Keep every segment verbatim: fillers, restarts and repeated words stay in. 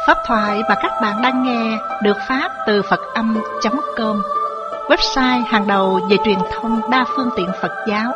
Pháp thoại mà các bạn đang nghe được phát từ Phật Âm chấm com, website hàng đầu về truyền thông đa phương tiện Phật giáo.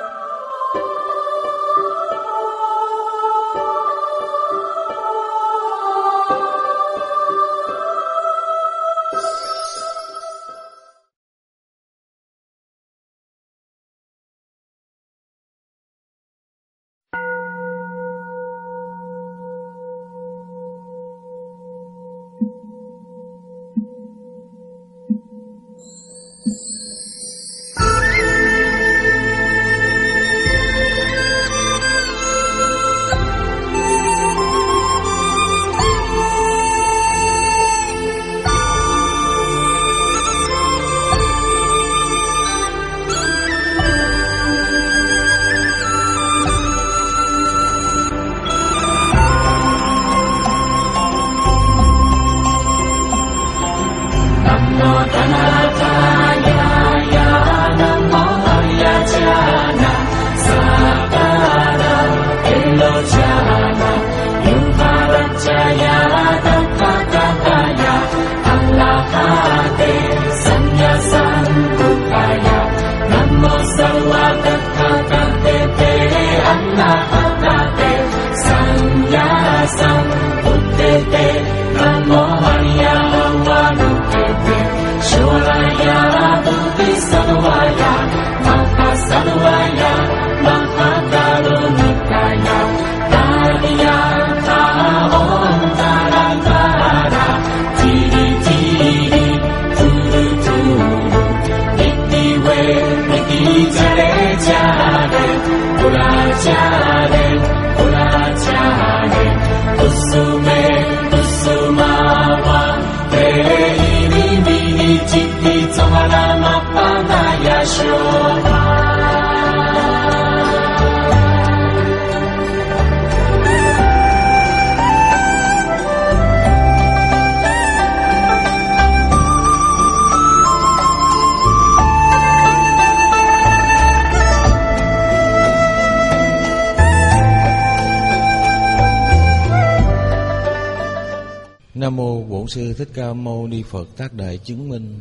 Nam mô Bổn Sư Thích Ca Mâu Ni Phật. Tác Đại Chứng Minh.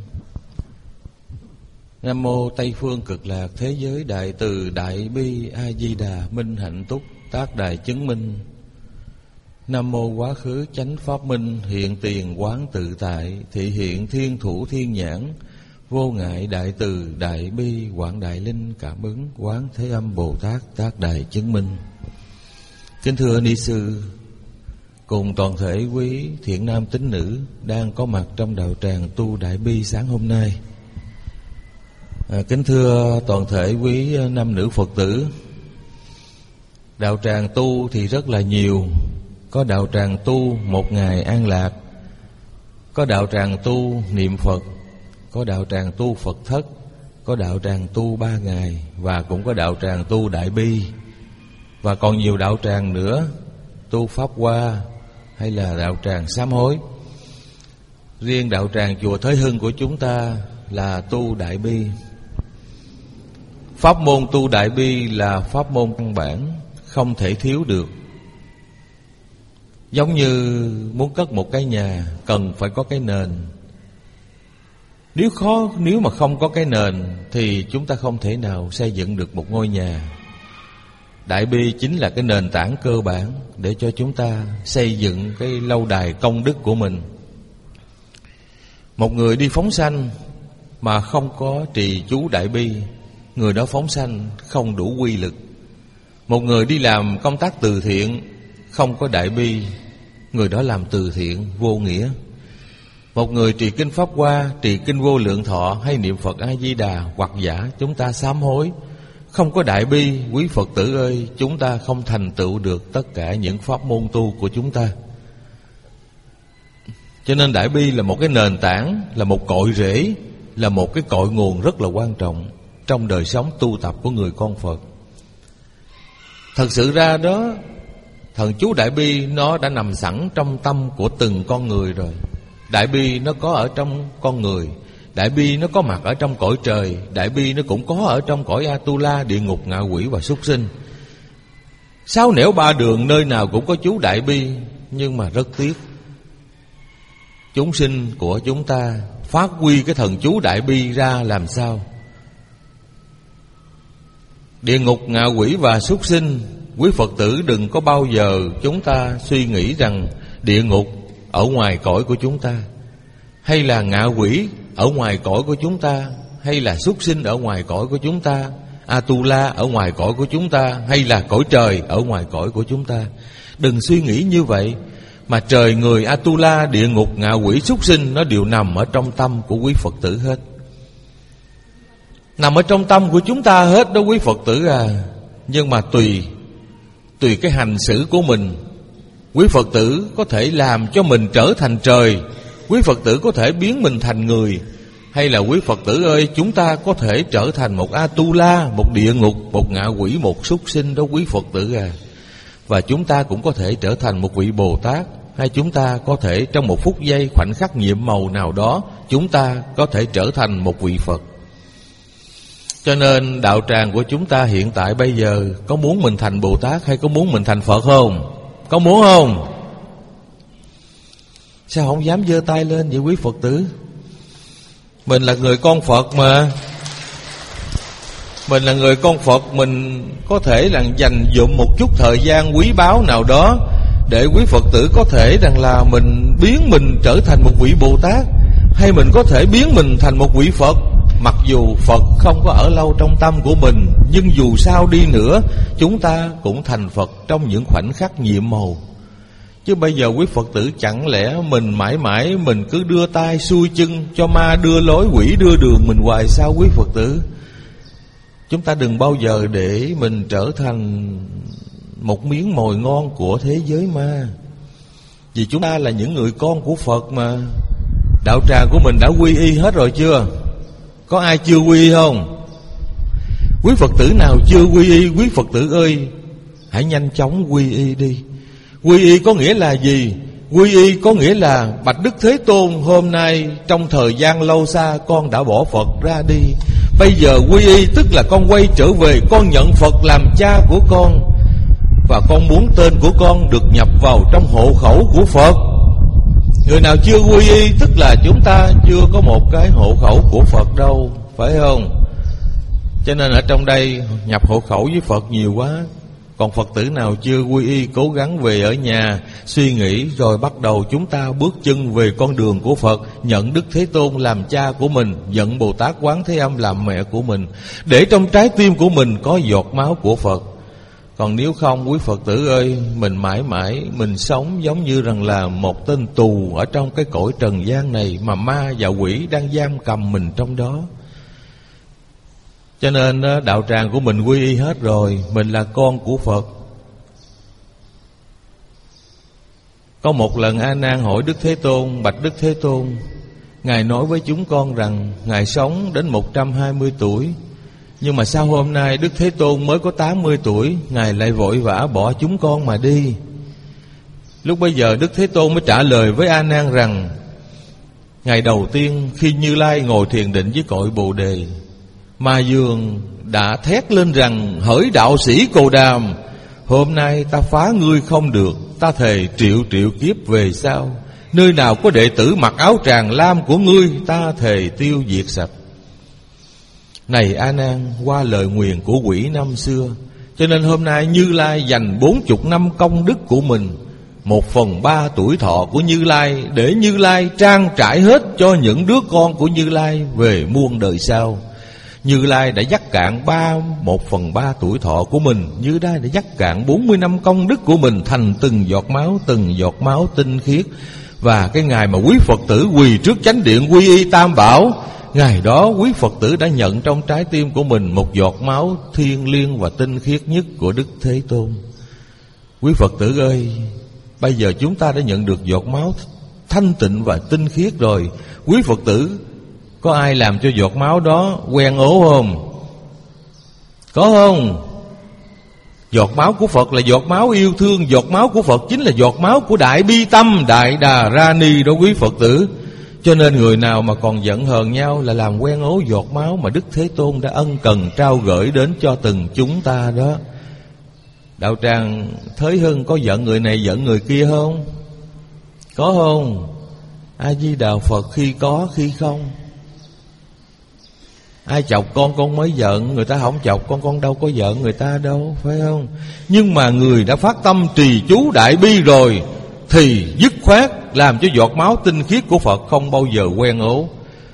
Nam mô Tây Phương Cực Lạc Thế Giới Đại Từ Đại Bi A Di Đà Minh Hạnh Túc. Tác Đại Chứng Minh. Nam mô Quá Khứ Chánh Pháp Minh Hiện Tiền Quán Tự Tại Thị Hiện Thiên Thủ Thiên Nhãn Vô Ngại Đại Từ Đại Bi Quảng Đại Linh Cảm Ứng Quán Thế Âm Bồ Tát. Tác Đại Chứng Minh. Kính thưa Ni Sư cùng toàn thể quý thiện nam tín nữ đang có mặt trong đạo tràng tu Đại Bi sáng hôm nay. À, kính thưa toàn thể quý nam nữ Phật tử, đạo tràng tu thì rất là nhiều. Có đạo tràng tu một ngày an lạc, có đạo tràng tu niệm Phật, có đạo tràng tu Phật thất, có đạo tràng tu ba ngày, và cũng có đạo tràng tu Đại Bi, và còn nhiều đạo tràng nữa, tu Pháp Hoa hay là đạo tràng sám hối. Riêng đạo tràng chùa Thới Hưng của chúng ta là tu Đại Bi. Pháp môn tu Đại Bi là pháp môn căn bản, không thể thiếu được. Giống như muốn cất một cái nhà cần phải có cái nền. Nếu khó nếu mà không có cái nền thì chúng ta không thể nào xây dựng được một ngôi nhà. Đại Bi chính là cái nền tảng cơ bản để cho chúng ta xây dựng cái lâu đài công đức của mình. Một người đi phóng sanh mà không có trì chú Đại Bi, người đó phóng sanh không đủ quy lực. Một người đi làm công tác từ thiện không có Đại Bi, người đó làm từ thiện vô nghĩa. Một người trì kinh Pháp Hoa, trì kinh Vô Lượng Thọ hay niệm Phật A Di Đà, hoặc giả chúng ta sám hối, không có Đại Bi, quý Phật tử ơi, chúng ta không thành tựu được tất cả những pháp môn tu của chúng ta. Cho nên Đại Bi là một cái nền tảng, là một cội rễ, là một cái cội nguồn rất là quan trọng trong đời sống tu tập của người con Phật. Thật sự ra đó, thần chú Đại Bi nó đã nằm sẵn trong tâm của từng con người rồi. Đại Bi nó có ở trong con người, Đại Bi nó có mặt ở trong cõi trời, Đại Bi nó cũng có ở trong cõi Atula, địa ngục, ngạ quỷ và súc sinh. Sáu nẻo ba đường nơi nào cũng có chú Đại Bi, nhưng mà rất tiếc, chúng sinh của chúng ta phát huy cái thần chú đại bi ra làm sao? Địa ngục, ngạ quỷ và súc sinh, quý Phật tử đừng có bao giờ chúng ta suy nghĩ rằng địa ngục ở ngoài cõi của chúng ta, hay là ngạ quỷ ở ngoài cõi của chúng ta, hay là súc sinh ở ngoài cõi của chúng ta, Atula ở ngoài cõi của chúng ta, hay là cõi trời ở ngoài cõi của chúng ta. Đừng suy nghĩ như vậy. Mà trời, người, Atula, địa ngục, ngạ quỷ, súc sinh nó đều nằm ở trong tâm của quý Phật tử hết. Nằm ở trong tâm của chúng ta hết đó quý Phật tử à. Nhưng mà tùy Tùy cái hành xử của mình, quý Phật tử có thể làm cho mình trở thành trời, quý Phật tử có thể biến mình thành người, hay là quý Phật tử ơi, chúng ta có thể trở thành một Atula, một địa ngục, một ngạ quỷ, một súc sinh đó quý Phật tử à. Và chúng ta cũng có thể trở thành một vị Bồ Tát, hay chúng ta có thể trong một phút giây khoảnh khắc nhiệm màu nào đó, chúng ta có thể trở thành một vị Phật. Cho nên đạo tràng của chúng ta hiện tại bây giờ có muốn mình thành Bồ Tát hay có muốn mình thành Phật không? Có muốn không? Sao không dám giơ tay lên vậy quý Phật tử? Mình là người con Phật mà. Mình là người con Phật, mình có thể là dành dụm một chút thời gian quý báu nào đó để quý Phật tử có thể rằng là mình biến mình trở thành một vị Bồ Tát, hay mình có thể biến mình thành một vị Phật. Mặc dù Phật không có ở lâu trong tâm của mình, nhưng dù sao đi nữa, chúng ta cũng thành Phật trong những khoảnh khắc nhiệm màu. Chứ bây giờ quý Phật tử chẳng lẽ mình mãi mãi mình cứ đưa tay xuôi chân cho ma đưa lối, quỷ đưa đường mình hoài sao quý Phật tử? Chúng ta đừng bao giờ để mình trở thành một miếng mồi ngon của thế giới ma. Vì chúng ta là những người con của Phật mà. Đạo tràng của mình đã quy y hết rồi chưa? Có ai chưa quy y không? Quý Phật tử nào chưa quy y, quý Phật tử ơi, hãy nhanh chóng quy y đi. Quy y có nghĩa là gì? Quy y có nghĩa là bạch Đức Thế Tôn, hôm nay trong thời gian lâu xa con đã bỏ Phật ra đi. Bây giờ quy y tức là con quay trở về, con nhận Phật làm cha của con, và con muốn tên của con được nhập vào trong hộ khẩu của Phật. Người nào chưa quy y tức là chúng ta chưa có một cái hộ khẩu của Phật đâu, phải không? Cho nên ở trong đây nhập hộ khẩu với Phật nhiều quá. Còn Phật tử nào chưa quy y, cố gắng về ở nhà suy nghĩ, rồi bắt đầu chúng ta bước chân về con đường của Phật, nhận Đức Thế Tôn làm cha của mình, nhận Bồ Tát Quán Thế Âm làm mẹ của mình, để trong trái tim của mình có giọt máu của Phật. Còn nếu không, quý Phật tử ơi, mình mãi mãi mình sống giống như rằng là một tên tù ở trong cái cõi trần gian này, mà ma và quỷ đang giam cầm mình trong đó. Cho nên đạo tràng của mình quy y hết rồi, mình là con của Phật. Có một lần A Nan hỏi Đức Thế Tôn: bạch Đức Thế Tôn, Ngài nói với chúng con rằng Ngài sống đến một trăm hai mươi tuổi, nhưng mà sao hôm nay Đức Thế Tôn mới có tám mươi tuổi, Ngài lại vội vã bỏ chúng con mà đi? Lúc bấy giờ Đức Thế Tôn mới trả lời với A Nan rằng: ngày đầu tiên khi Như Lai ngồi thiền định với cội Bồ Đề, Ma Dương đã thét lên rằng: hỡi đạo sĩ Cồ Đàm, hôm nay ta phá ngươi không được, ta thề triệu triệu kiếp về sau, nơi nào có đệ tử mặc áo tràng lam của ngươi, ta thề tiêu diệt sạch. Này A Nan, qua lời nguyền của quỷ năm xưa, cho nên hôm nay Như Lai dành bốn chục năm công đức của mình, một phần ba tuổi thọ của Như Lai, để Như Lai trang trải hết cho những đứa con của Như Lai về muôn đời sau. Như Lai đã dắt cạn ba một phần ba tuổi thọ của mình, Như Lai đã dắt cạn bốn mươi năm công đức của mình thành từng giọt máu, từng giọt máu tinh khiết. Và cái ngày mà quý Phật tử quỳ trước chánh điện quy y Tam Bảo, ngày đó quý Phật tử đã nhận trong trái tim của mình một giọt máu thiêng liêng và tinh khiết nhất của Đức Thế Tôn. Quý Phật tử ơi, bây giờ chúng ta đã nhận được giọt máu thanh tịnh và tinh khiết rồi. Quý Phật tử có ai làm cho giọt máu đó quen ố không? Có không? Giọt máu của Phật là giọt máu yêu thương. Giọt máu của Phật chính là giọt máu của Đại Bi Tâm, Đại Đà Ra Ni đó quý Phật tử. Cho nên người nào mà còn giận hờn nhau là làm quen ố giọt máu mà Đức Thế Tôn đã ân cần trao gửi đến cho từng chúng ta đó. Đạo tràng Thới Hưng có giận người này giận người kia không? Có không? A Di Đà Phật khi có khi không. Ai chọc con con mới giận, người ta không chọc con con đâu có giận người ta đâu, phải không? Nhưng mà người đã phát tâm trì chú đại bi rồi thì dứt khoát làm cho giọt máu tinh khiết của Phật không bao giờ quen ố.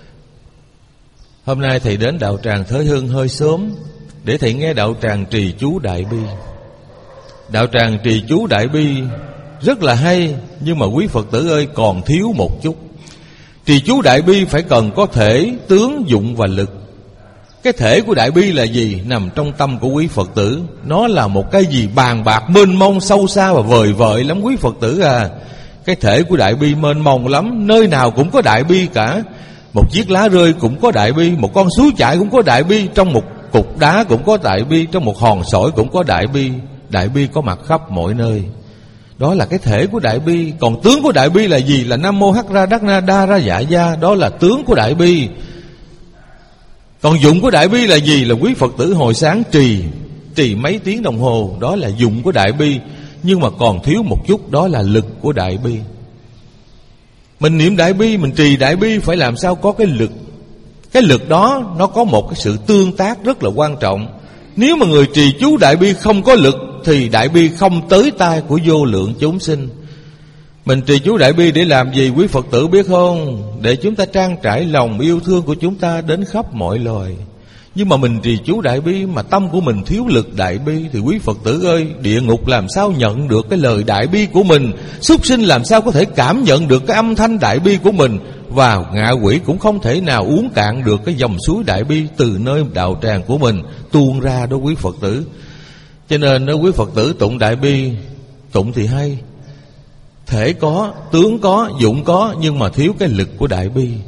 Hôm nay thầy đến đạo tràng Thới Hưng hơi sớm để thầy nghe đạo tràng trì chú đại bi. Đạo tràng trì chú đại bi rất là hay, nhưng mà quý Phật tử ơi, còn thiếu một chút. Trì chú đại bi phải cần có thể, tướng, dụng và lực. Cái thể của đại bi là gì? Nằm trong tâm của quý Phật tử. Nó là một cái gì bàn bạc mênh mông sâu xa và vời vợi lắm quý Phật tử à. Cái thể của đại bi mênh mông lắm, nơi nào cũng có đại bi cả. Một chiếc lá rơi cũng có đại bi, một con suối chảy cũng có đại bi, trong một cục đá cũng có đại bi, trong một hòn sỏi cũng có đại bi. Đại bi có mặt khắp mọi nơi. Đó là cái thể của đại bi. Còn tướng của đại bi là gì? Là Nam Mô Hắc Ra Đắc Na Đa Ra Dạ Gia. Đó là tướng của đại bi. Còn dụng của đại bi là gì? Là quý Phật tử hồi sáng trì Trì mấy tiếng đồng hồ. Đó là dụng của đại bi. Nhưng mà còn thiếu một chút, đó là lực của đại bi. Mình niệm đại bi, mình trì đại bi phải làm sao có cái lực. Cái lực đó nó có một cái sự tương tác rất là quan trọng. Nếu mà người trì chú đại bi không có lực thì đại bi không tới tai của vô lượng chúng sinh. Mình trì chú đại bi để làm gì quý Phật tử biết không? Để chúng ta trang trải lòng yêu thương của chúng ta đến khắp mọi loài. Nhưng mà mình trì chú đại bi mà tâm của mình thiếu lực đại bi thì quý Phật tử ơi, địa ngục làm sao nhận được cái lời đại bi của mình, súc sinh làm sao có thể cảm nhận được cái âm thanh đại bi của mình, và ngạ quỷ cũng không thể nào uống cạn được cái dòng suối đại bi từ nơi đạo tràng của mình tuôn ra đó quý Phật tử. Cho nên nếu quý Phật tử tụng đại bi, tụng thì hay, thể có, tướng có, dụng có, nhưng mà thiếu cái lực của đại bi.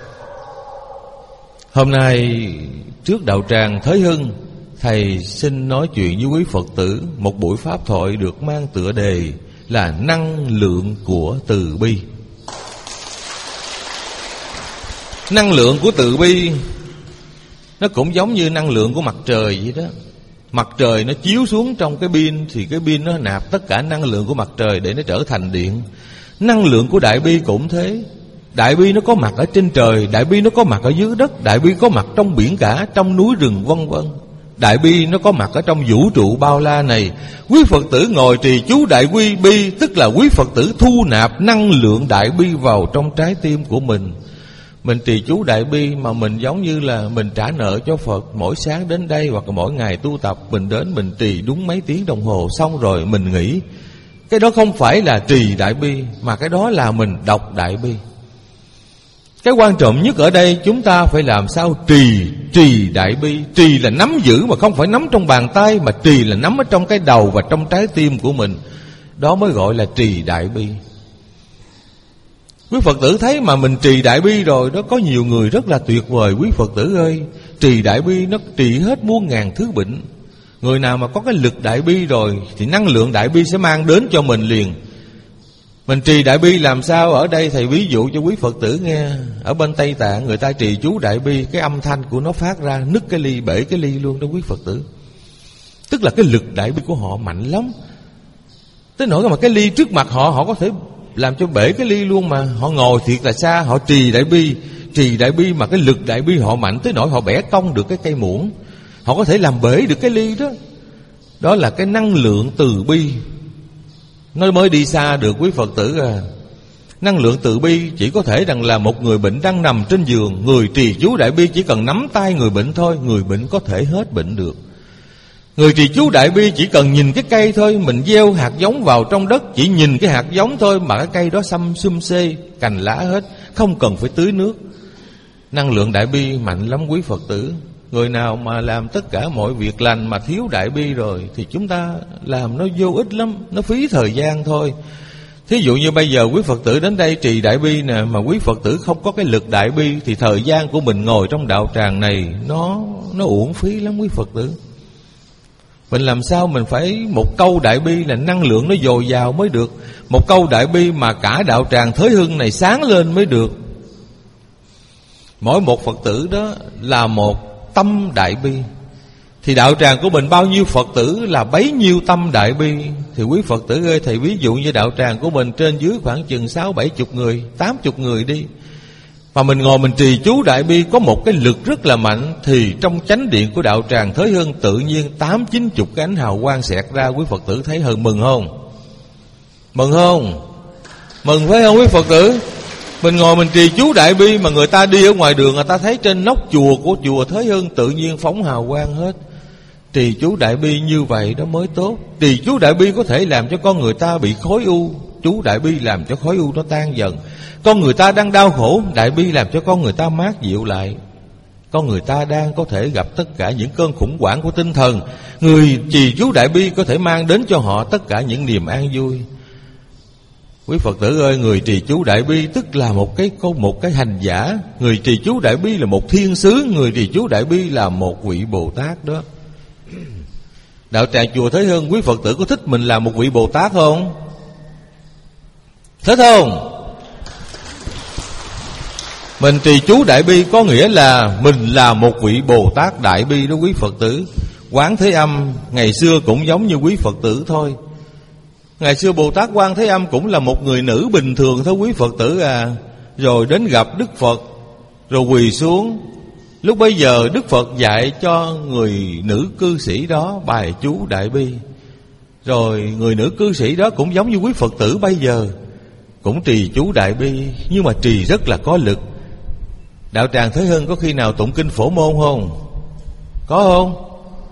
Hôm nay trước đạo tràng Thới Hưng, thầy xin nói chuyện với quý Phật tử một buổi pháp thoại được mang tựa đề là năng lượng của từ bi. Năng lượng của từ bi nó cũng giống như năng lượng của mặt trời vậy đó. Mặt trời nó chiếu xuống trong cái pin thì cái pin nó nạp tất cả năng lượng của mặt trời để nó trở thành điện. Năng lượng của đại bi cũng thế. Đại bi nó có mặt ở trên trời, đại bi nó có mặt ở dưới đất, đại bi có mặt trong biển cả, trong núi rừng vân vân. Đại bi nó có mặt ở trong vũ trụ bao la này. Quý Phật tử ngồi trì chú đại bi bi, tức là quý Phật tử thu nạp năng lượng đại bi vào trong trái tim của mình. Mình trì chú đại bi mà mình giống như là mình trả nợ cho Phật. Mỗi sáng đến đây hoặc là mỗi ngày tu tập, mình đến mình trì đúng mấy tiếng đồng hồ, xong rồi mình nghỉ. Cái đó không phải là trì đại bi, mà cái đó là mình đọc đại bi. Cái quan trọng nhất ở đây chúng ta phải làm sao trì Trì đại bi. Trì là nắm giữ mà không phải nắm trong bàn tay, mà trì là nắm ở trong cái đầu và trong trái tim của mình. Đó mới gọi là trì đại bi. Quý Phật tử thấy mà mình trì đại bi rồi đó, có nhiều người rất là tuyệt vời quý Phật tử ơi. Trì đại bi nó trị hết muôn ngàn thứ bệnh. Người nào mà có cái lực đại bi rồi thì năng lượng đại bi sẽ mang đến cho mình liền. Mình trì đại bi làm sao? Ở đây thầy ví dụ cho quý Phật tử nghe. Ở bên Tây Tạng người ta trì chú đại bi, cái âm thanh của nó phát ra nứt cái ly, bể cái ly luôn đó quý Phật tử. Tức là cái lực đại bi của họ mạnh lắm, tới nỗi mà cái ly trước mặt họ, họ có thể làm cho bể cái ly luôn. Mà họ ngồi thiệt là xa, họ trì đại bi. Trì đại bi mà cái lực đại bi họ mạnh tới nỗi họ bẻ cong được cái cây muỗng, họ có thể làm bể được cái ly đó. Đó là cái năng lượng từ bi, nó mới đi xa được quý Phật tử à. Năng lượng từ bi chỉ có thể rằng là một người bệnh đang nằm trên giường, người trì chú đại bi chỉ cần nắm tay người bệnh thôi, người bệnh có thể hết bệnh được. Người trì chú đại bi chỉ cần nhìn cái cây thôi, mình gieo hạt giống vào trong đất, chỉ nhìn cái hạt giống thôi mà cái cây đó xăm xum xê, cành lá hết, không cần phải tưới nước. Năng lượng đại bi mạnh lắm quý Phật tử. Người nào mà làm tất cả mọi việc lành mà thiếu đại bi rồi thì chúng ta làm nó vô ích lắm, nó phí thời gian thôi. Thí dụ như bây giờ quý Phật tử đến đây trì đại bi nè, mà quý Phật tử không có cái lực đại bi thì thời gian của mình ngồi trong đạo tràng này nó nó uổng phí lắm quý Phật tử. Mình làm sao mình phải một câu đại bi là năng lượng nó dồi dào mới được. Một câu đại bi mà cả đạo tràng Thới Hưng này sáng lên mới được. Mỗi một Phật tử đó là một tâm đại bi. Thì đạo tràng của mình bao nhiêu Phật tử là bấy nhiêu tâm đại bi. Thì quý Phật tử ơi, thầy ví dụ như đạo tràng của mình trên dưới khoảng chừng sáu bảy chục người, tám chục người đi, mà mình ngồi mình trì chú đại bi có một cái lực rất là mạnh, thì trong chánh điện của đạo tràng Thới Hưng tự nhiên tám chín chục cái ánh hào quang xẹt ra. Quý Phật tử thấy hơn mừng không? Mừng không? Mừng phải không quý Phật tử? Mình ngồi mình trì chú đại bi mà người ta đi ở ngoài đường, người ta thấy trên nóc chùa của chùa Thới Hưng tự nhiên phóng hào quang hết. Trì chú đại bi như vậy đó mới tốt. Trì chú đại bi có thể làm cho con người ta bị khối u, chú đại bi làm cho khối u nó tan dần. Con người ta đang đau khổ, đại bi làm cho con người ta mát dịu lại. Con người ta đang có thể gặp tất cả những cơn khủng hoảng của tinh thần, người trì chú đại bi có thể mang đến cho họ tất cả những niềm an vui. Quý Phật tử ơi, người trì chú đại bi tức là một cái một cái hành giả. Người trì chú đại bi là một thiên sứ. Người trì chú đại bi là một vị Bồ Tát đó. Đạo tràng chùa Thới Hưng, quý Phật tử có thích mình là một vị Bồ Tát không? Thích không? Mình trì chú đại bi có nghĩa là mình là một vị Bồ Tát đại bi đó quý Phật tử. Quán Thế Âm ngày xưa cũng giống như quý Phật tử thôi. Ngày xưa Bồ Tát Quan Thế Âm cũng là một người nữ bình thường thôi quý Phật tử à. Rồi đến gặp Đức Phật, rồi quỳ xuống. Lúc bấy giờ Đức Phật dạy cho người nữ cư sĩ đó bài chú đại bi. Rồi người nữ cư sĩ đó cũng giống như quý Phật tử bây giờ, cũng trì chú đại bi, nhưng mà trì rất là có lực. Đạo tràng Thới Hưng có khi nào tụng kinh Phổ Môn không? Có không?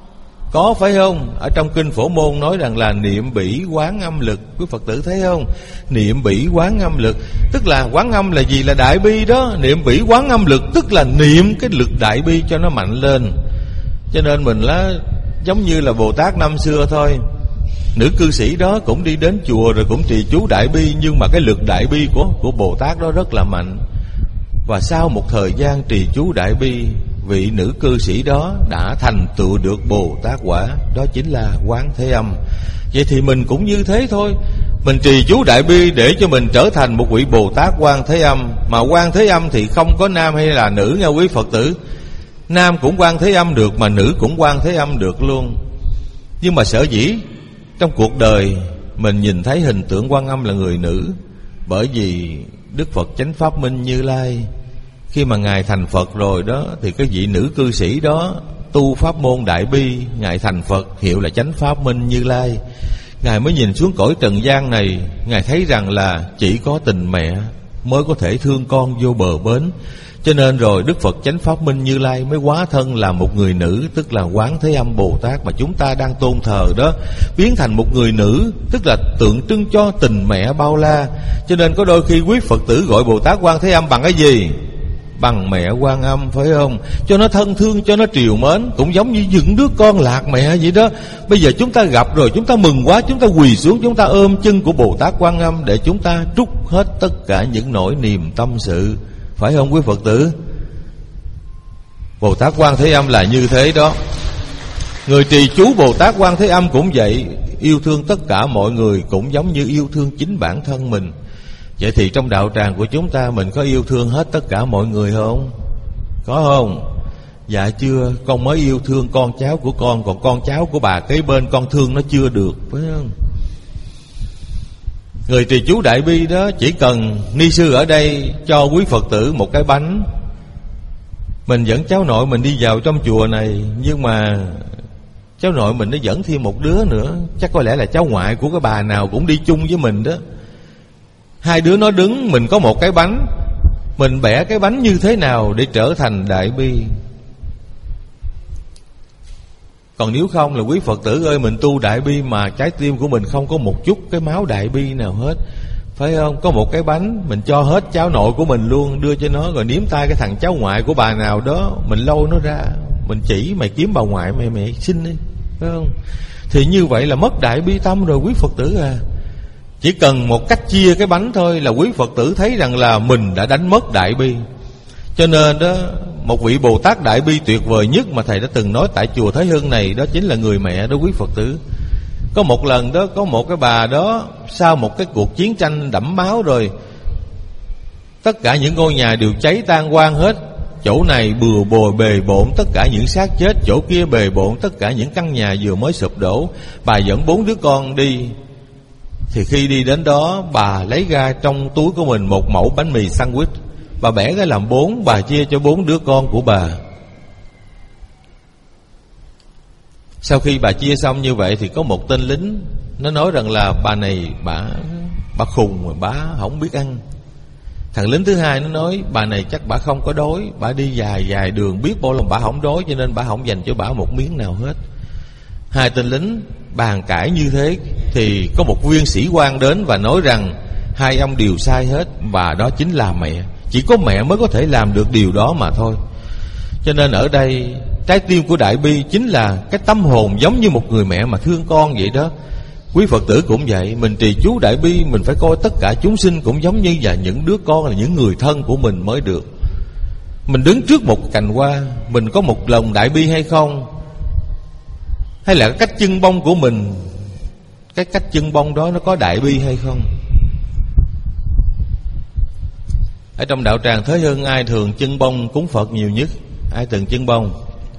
Có phải không? Ở trong kinh Phổ Môn nói rằng là niệm bỉ quán âm lực. Quý Phật tử thấy không? Niệm bỉ quán âm lực, tức là quán âm là gì? Là đại bi đó. Niệm bỉ quán âm lực tức là niệm cái lực đại bi cho nó mạnh lên. Cho nên mình là giống như là Bồ Tát năm xưa thôi. Nữ cư sĩ đó cũng đi đến chùa rồi cũng trì chú đại bi, nhưng mà cái lực đại bi của, của Bồ Tát đó rất là mạnh. Và sau một thời gian trì chú đại bi, vị nữ cư sĩ đó đã thành tựu được Bồ Tát quả. Đó chính là Quán Thế Âm. Vậy thì mình cũng như thế thôi. Mình trì chú đại bi để cho mình trở thành một vị Bồ Tát Quán Thế Âm. Mà Quán Thế Âm thì không có nam hay là nữ nha quý Phật tử. Nam cũng Quán Thế Âm được, mà nữ cũng Quán Thế Âm được luôn. Nhưng mà sở dĩ trong cuộc đời mình nhìn thấy hình tượng Quan Âm là người nữ, bởi vì Đức Phật Chánh Pháp Minh Như Lai khi mà Ngài thành Phật rồi đó, thì cái vị nữ cư sĩ đó tu pháp môn đại bi, Ngài thành Phật hiệu là Chánh Pháp Minh Như Lai. Ngài mới nhìn xuống cõi trần gian này, Ngài thấy rằng là chỉ có tình mẹ mới có thể thương con vô bờ bến. Cho nên rồi Đức Phật Chánh Pháp Minh Như Lai mới hóa thân là một người nữ, tức là Quán Thế Âm Bồ Tát mà chúng ta đang tôn thờ đó, biến thành một người nữ, tức là tượng trưng cho tình mẹ bao la. Cho nên có đôi khi quý Phật tử gọi Bồ Tát Quán Thế Âm bằng cái gì? Bằng mẹ Quan Âm, phải không? Cho nó thân thương, cho nó triều mến. Cũng giống như những đứa con lạc mẹ vậy đó. Bây giờ chúng ta gặp rồi, chúng ta mừng quá, chúng ta quỳ xuống, chúng ta ôm chân của Bồ Tát Quan Âm để chúng ta trút hết tất cả những nỗi niềm tâm sự, phải không quý Phật tử? Bồ Tát Quan Thế Âm là như thế đó. Người trì chú Bồ Tát Quan Thế Âm cũng vậy, yêu thương tất cả mọi người cũng giống như yêu thương chính bản thân mình. Vậy thì trong đạo tràng của chúng ta mình có yêu thương hết tất cả mọi người không? Có không? Dạ chưa, con mới yêu thương con cháu của con, còn con cháu của bà kế bên con thương nó chưa được, phải không? Người trì chú đại bi đó chỉ cần ni sư ở đây cho quý Phật tử một cái bánh. Mình dẫn cháu nội mình đi vào trong chùa này, nhưng mà cháu nội mình nó dẫn thêm một đứa nữa, chắc có lẽ là cháu ngoại của cái bà nào cũng đi chung với mình đó. Hai đứa nó đứng, mình có một cái bánh, mình bẻ cái bánh như thế nào để trở thành đại bi? Còn nếu không là quý Phật tử ơi, mình tu đại bi mà trái tim của mình không có một chút cái máu đại bi nào hết, phải không? Có một cái bánh, mình cho hết cháu nội của mình luôn, đưa cho nó, rồi niếm tay cái thằng cháu ngoại của bà nào đó, mình lôi nó ra, mình chỉ mày kiếm bà ngoại mày mẹ xin đi, phải không? Thì như vậy là mất đại bi tâm rồi quý Phật tử à. Chỉ cần một cách chia cái bánh thôi là quý Phật tử thấy rằng là mình đã đánh mất đại bi. Cho nên đó, một vị Bồ Tát đại bi tuyệt vời nhất mà thầy đã từng nói tại chùa Thới Hưng này, đó chính là người mẹ đó quý Phật tử. Có một lần đó, có một cái bà đó, sau một cái cuộc chiến tranh đẫm máu rồi, tất cả những ngôi nhà đều cháy tan hoang hết. Chỗ này bừa bồi bề bộn tất cả những xác chết, chỗ kia bề bộn tất cả những căn nhà vừa mới sụp đổ. Bà dẫn bốn đứa con đi. Thì khi đi đến đó, bà lấy ra trong túi của mình một mẩu bánh mì sandwich. Bà bẻ cái làm bốn, bà chia cho bốn đứa con của bà. Sau khi bà chia xong như vậy thì có một tên lính, nó nói rằng là bà này bà bà khùng mà bà không biết ăn. Thằng lính thứ hai nó nói bà này chắc bà không có đói, bà đi dài dài đường biết bao lần bà không đói, cho nên bà không dành cho bà một miếng nào hết. Hai tên lính bàn cãi như thế thì có một viên sĩ quan đến và nói rằng hai ông đều sai hết, và đó chính là mẹ. Chỉ có mẹ mới có thể làm được điều đó mà thôi. Cho nên ở đây trái tim của Đại Bi chính là cái tâm hồn giống như một người mẹ mà thương con vậy đó. Quý Phật tử cũng vậy, mình trì chú Đại Bi, mình phải coi tất cả chúng sinh cũng giống như là những đứa con, là những người thân của mình mới được. Mình đứng trước một cành hoa, mình có một lòng Đại Bi hay không? Hay là cái cách chưng bông của mình, cái cách chưng bông đó nó có Đại Bi hay không? Ở trong đạo tràng Thới Hưng, ai thường chưng bông cúng Phật nhiều nhất? Ai từng chưng bông?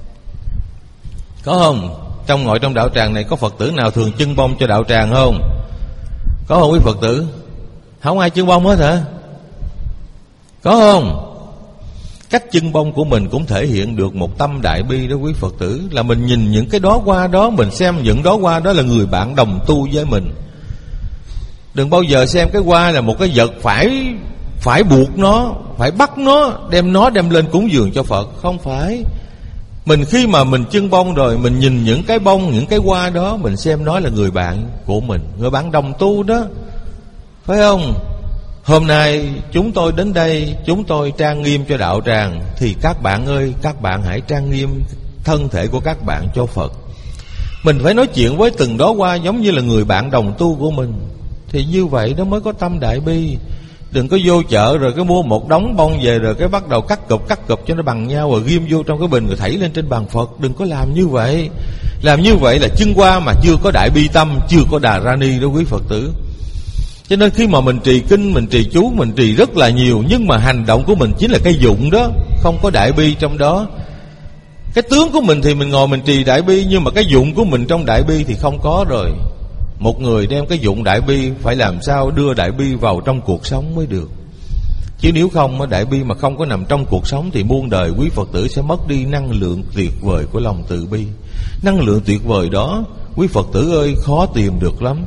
Có không? Trong ngồi trong đạo tràng này có Phật tử nào thường chưng bông cho đạo tràng không? Có không quý Phật tử? Không ai chưng bông hết hả? Có không? Cách chưng bông của mình cũng thể hiện được một tâm Đại Bi đó quý Phật tử. Là mình nhìn những cái đóa hoa đó, mình xem những đóa hoa đó là người bạn đồng tu với mình. Đừng bao giờ xem cái hoa là một cái vật phải phải buộc nó, phải bắt nó, đem nó đem lên cúng dường cho Phật. Không phải. Mình khi mà mình chưng bông rồi, mình nhìn những cái bông, những cái hoa đó, mình xem nó là người bạn của mình, người bạn đồng tu đó, phải không? Hôm nay chúng tôi đến đây, chúng tôi trang nghiêm cho đạo tràng, thì các bạn ơi, các bạn hãy trang nghiêm thân thể của các bạn cho Phật. Mình phải nói chuyện với từng đó hoa giống như là người bạn đồng tu của mình, thì như vậy nó mới có tâm Đại Bi. Đừng có vô chợ rồi cái mua một đống bông về rồi cái bắt đầu cắt cụp cắt cụp cho nó bằng nhau, rồi ghim vô trong cái bình rồi thảy lên trên bàn Phật. Đừng có làm như vậy. Làm như vậy là chưng hoa mà chưa có Đại Bi tâm, chưa có Đà Ra Ni đó quý Phật tử. Cho nên khi mà mình trì kinh, mình trì chú, mình trì rất là nhiều, nhưng mà hành động của mình chính là cái dụng đó, không có Đại Bi trong đó. Cái tướng của mình thì mình ngồi mình trì Đại Bi, nhưng mà cái dụng của mình trong Đại Bi thì không có rồi. Một người đem cái dụng Đại Bi phải làm sao đưa Đại Bi vào trong cuộc sống mới được. Chứ nếu không, Đại Bi mà không có nằm trong cuộc sống thì muôn đời quý Phật tử sẽ mất đi năng lượng tuyệt vời của lòng từ bi. Năng lượng tuyệt vời đó quý Phật tử ơi khó tìm được lắm.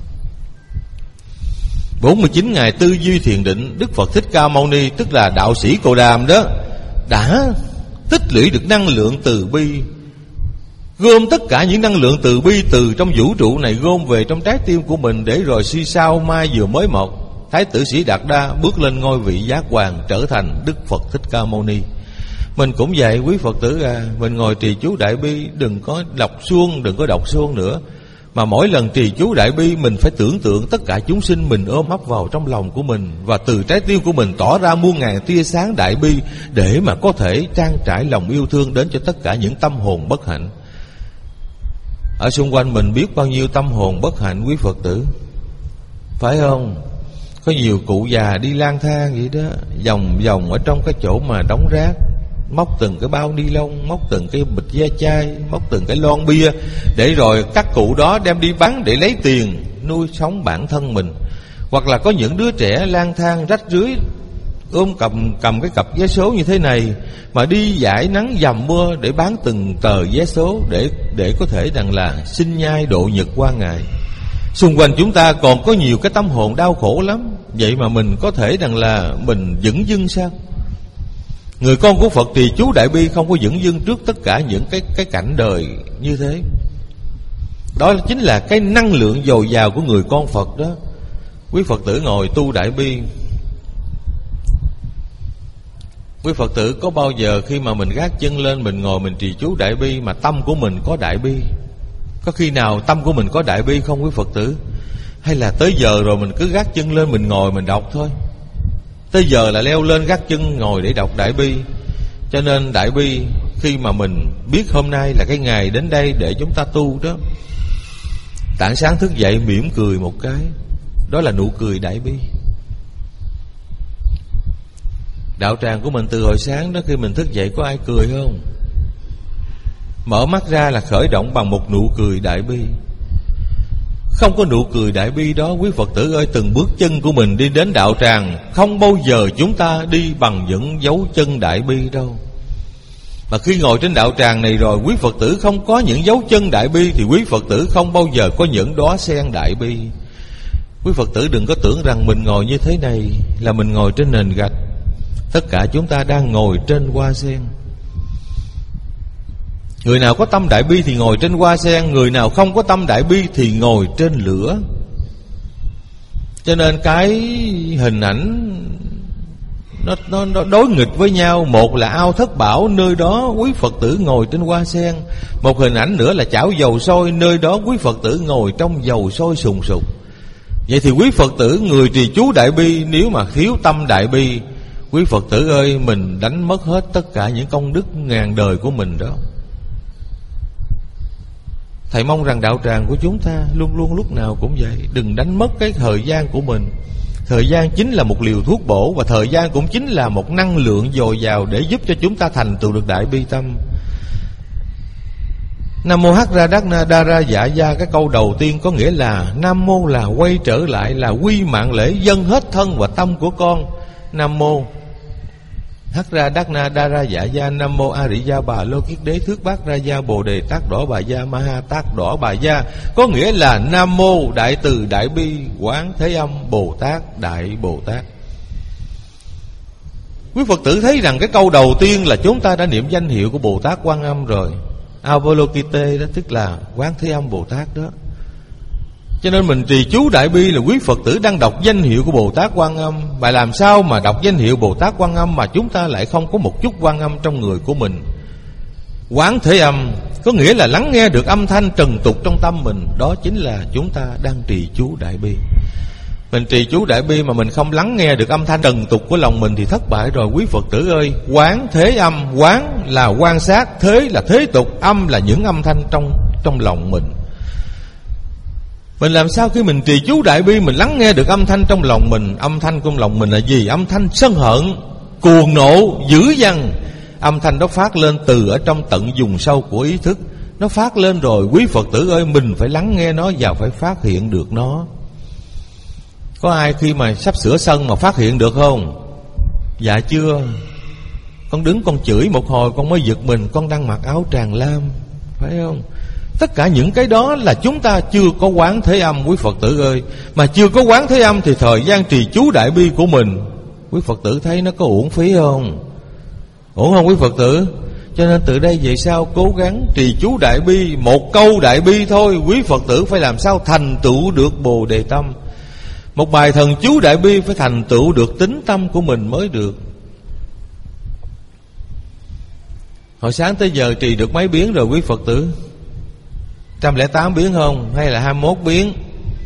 bốn mươi chín ngày tư duy thiền định, Đức Phật Thích Ca Mâu Ni, tức là đạo sĩ Cồ Đàm đó, đã tích lũy được năng lượng từ bi, gom tất cả những năng lượng từ bi từ trong vũ trụ này gom về trong trái tim của mình, để rồi suy sao mai vừa mới mọc, Thái tử Sĩ Đạt Đa bước lên ngôi vị giác hoàng, trở thành Đức Phật Thích Ca Mâu Ni. Mình cũng vậy quý Phật tử à, mình ngồi trì chú Đại Bi, đừng có đọc suông, đừng có đọc suông nữa, mà mỗi lần trì chú Đại Bi mình phải tưởng tượng tất cả chúng sinh mình ôm ấp vào trong lòng của mình, và từ trái tim của mình tỏ ra muôn ngàn tia sáng Đại Bi, để mà có thể trang trải lòng yêu thương đến cho tất cả những tâm hồn bất hạnh. Ở xung quanh mình biết bao nhiêu tâm hồn bất hạnh quý Phật tử, phải không? Có nhiều cụ già đi lang thang vậy đó, vòng vòng ở trong cái chỗ mà đóng rác, móc từng cái bao ni lông, móc từng cái bịch da chai, móc từng cái lon bia, để rồi các cụ đó đem đi bán để lấy tiền nuôi sống bản thân mình. Hoặc là có những đứa trẻ lang thang rách rưới, ôm cầm cầm cái cặp vé số như thế này mà đi dãi nắng dầm mưa để bán từng tờ vé số, để để có thể rằng là sinh nhai độ nhật qua ngày. Xung quanh chúng ta còn có nhiều cái tâm hồn đau khổ lắm, vậy mà mình có thể rằng là mình dửng dưng sao? Người con của Phật thì chú Đại Bi không có dửng dưng trước tất cả những cái cái cảnh đời như thế. Đó chính là cái năng lượng dồi dào của người con Phật đó. Quý Phật tử ngồi tu Đại Bi, quý Phật tử có bao giờ khi mà mình gác chân lên, mình ngồi mình trì chú Đại Bi mà tâm của mình có Đại Bi? Có khi nào tâm của mình có Đại Bi không quý Phật tử? Hay là tới giờ rồi mình cứ gác chân lên mình ngồi mình đọc thôi? Tới giờ là leo lên gác chân ngồi để đọc Đại Bi. Cho nên Đại Bi khi mà mình biết hôm nay là cái ngày đến đây để chúng ta tu đó, tảng sáng thức dậy mỉm cười một cái, đó là nụ cười Đại Bi. Đạo tràng của mình từ hồi sáng đó, khi mình thức dậy có ai cười không? Mở mắt ra là khởi động bằng một nụ cười đại bi. Không có nụ cười đại bi đó, quý Phật tử ơi, từng bước chân của mình đi đến đạo tràng, không bao giờ chúng ta đi bằng những dấu chân đại bi đâu. Mà khi ngồi trên đạo tràng này rồi, quý Phật tử không có những dấu chân đại bi thì quý Phật tử không bao giờ có những đóa sen đại bi. Quý Phật tử đừng có tưởng rằng mình ngồi như thế này là mình ngồi trên nền gạch. Tất cả chúng ta đang ngồi trên hoa sen. Người nào có tâm đại bi thì ngồi trên hoa sen, người nào không có tâm đại bi thì ngồi trên lửa. Cho nên cái hình ảnh nó, nó, nó đối nghịch với nhau. Một là ao thất bảo, nơi đó quý Phật tử ngồi trên hoa sen. Một hình ảnh nữa là chảo dầu sôi, nơi đó quý Phật tử ngồi trong dầu sôi sùng sục. Vậy thì quý Phật tử người trì chú đại bi, nếu mà thiếu tâm đại bi, quý Phật tử ơi, mình đánh mất hết tất cả những công đức ngàn đời của mình đó. Thầy mong rằng đạo tràng của chúng ta luôn luôn lúc nào cũng vậy. Đừng đánh mất cái thời gian của mình. Thời gian chính là một liều thuốc bổ, và thời gian cũng chính là một năng lượng dồi dào để giúp cho chúng ta thành tựu được đại bi tâm. Nam mô Hắc Ra Đắc Na Đa Ra Dạ Gia, cái câu đầu tiên có nghĩa là Nam mô là quay trở lại, là quy mạng lễ dâng hết thân và tâm của con. Nam mô Hắc Ra Đắc Na Đa Ra Dạ Gia, Nam mô A Rị Gia Bà Lô Kiết Đế Thước Bát Ra Gia Bồ Đề Tát Đỏ Bà Gia Ma Ha Tát Đỏ Bà Gia, có nghĩa là Nam mô Đại Từ Đại Bi Quán Thế Âm Bồ Tát Đại Bồ Tát. Quý Phật tử thấy rằng cái câu đầu tiên là chúng ta đã niệm danh hiệu của Bồ Tát Quan Âm rồi, Avalokite đó, tức là Quán Thế Âm Bồ Tát đó. Cho nên mình trì chú đại bi là quý Phật tử đang đọc danh hiệu của Bồ Tát Quan Âm. Mà làm sao mà đọc danh hiệu Bồ Tát Quan Âm mà chúng ta lại không có một chút Quan Âm trong người của mình? Quán Thế Âm có nghĩa là lắng nghe được âm thanh trần tục trong tâm mình. Đó chính là chúng ta đang trì chú đại bi. Mình trì chú đại bi mà mình không lắng nghe được âm thanh trần tục của lòng mình thì thất bại rồi quý Phật tử ơi. Quán Thế Âm, quán là quan sát, thế là thế tục, âm là những âm thanh trong trong lòng mình. Mình làm sao khi mình trì chú đại bi mình lắng nghe được âm thanh trong lòng mình? Âm thanh trong lòng mình là gì? Âm thanh sân hận, cuồng nộ, dữ dằn. Âm thanh đó phát lên từ ở trong tận vùng sâu của ý thức. Nó phát lên rồi quý Phật tử ơi, mình phải lắng nghe nó và phải phát hiện được nó. Có ai khi mà sắp sửa sân mà phát hiện được không? Dạ chưa. Con đứng con chửi một hồi con mới giật mình, con đang mặc áo tràng lam, phải không? Tất cả những cái đó là chúng ta chưa có quán Thế Âm quý Phật tử ơi. Mà chưa có quán Thế Âm thì thời gian trì chú đại bi của mình, quý Phật tử thấy nó có uổng phí không? Uổng không quý Phật tử? Cho nên từ đây về sau cố gắng trì chú đại bi, một câu đại bi thôi, quý Phật tử phải làm sao thành tựu được Bồ Đề Tâm. Một bài thần chú đại bi phải thành tựu được tính tâm của mình mới được. Hồi sáng tới giờ trì được mấy biến rồi quý Phật tử? một trăm lẻ tám biến không? Hay là hai mươi mốt biến?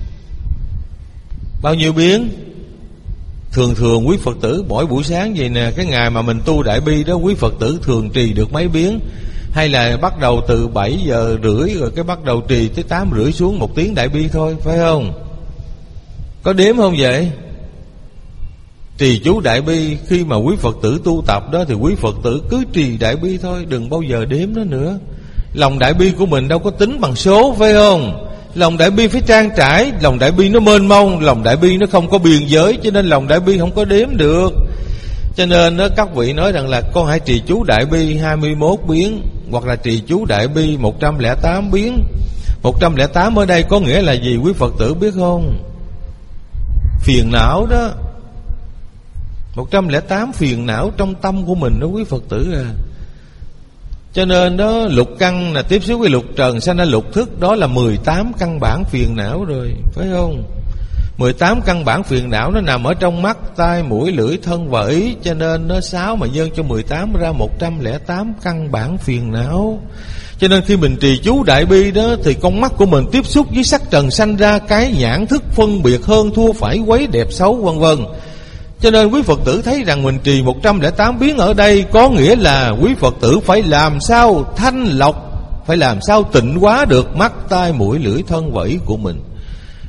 Bao nhiêu biến? Thường thường quý Phật tử mỗi buổi sáng vậy nè, cái ngày mà mình tu đại bi đó, quý Phật tử thường trì được mấy biến? Hay là bắt đầu từ bảy giờ rưỡi rồi cái bắt đầu trì tới tám rưỡi xuống một tiếng đại bi thôi, phải không? Có đếm không vậy? Trì chú đại bi khi mà quý Phật tử tu tập đó thì quý Phật tử cứ trì đại bi thôi, đừng bao giờ đếm nó nữa. Lòng đại bi của mình đâu có tính bằng số, phải không? Lòng đại bi phải trang trải, lòng đại bi nó mênh mông, lòng đại bi nó không có biên giới, cho nên lòng đại bi không có đếm được. Cho nên đó, các vị nói rằng là con hãy trì chú đại bi hai mươi mốt biến, hoặc là trì chú đại bi một trăm lẻ tám biến. Một trăm lẻ tám ở đây có nghĩa là gì quý Phật tử biết không? Phiền não đó. Một trăm lẻ tám phiền não trong tâm của mình đó quý Phật tử à. Cho nên đó, lục căn là tiếp xúc với lục trần sanh ra lục thức, đó là mười tám căn bản phiền não rồi, phải không? Mười tám căn bản phiền não nó nằm ở trong mắt, tai, mũi, lưỡi, thân và ý. Cho nên nó sáu mà nhân cho mười tám ra một trăm lẻ tám căn bản phiền não. Cho nên khi mình trì chú đại bi đó thì con mắt của mình tiếp xúc với sắc trần sanh ra cái nhãn thức phân biệt hơn thua phải, quấy đẹp xấu vân vân. Cho nên quý Phật tử thấy rằng mình trì một trăm lẻ tám biến ở đây có nghĩa là quý Phật tử phải làm sao thanh lọc, phải làm sao tịnh hóa được mắt, tai, mũi, lưỡi, thân và ý của mình.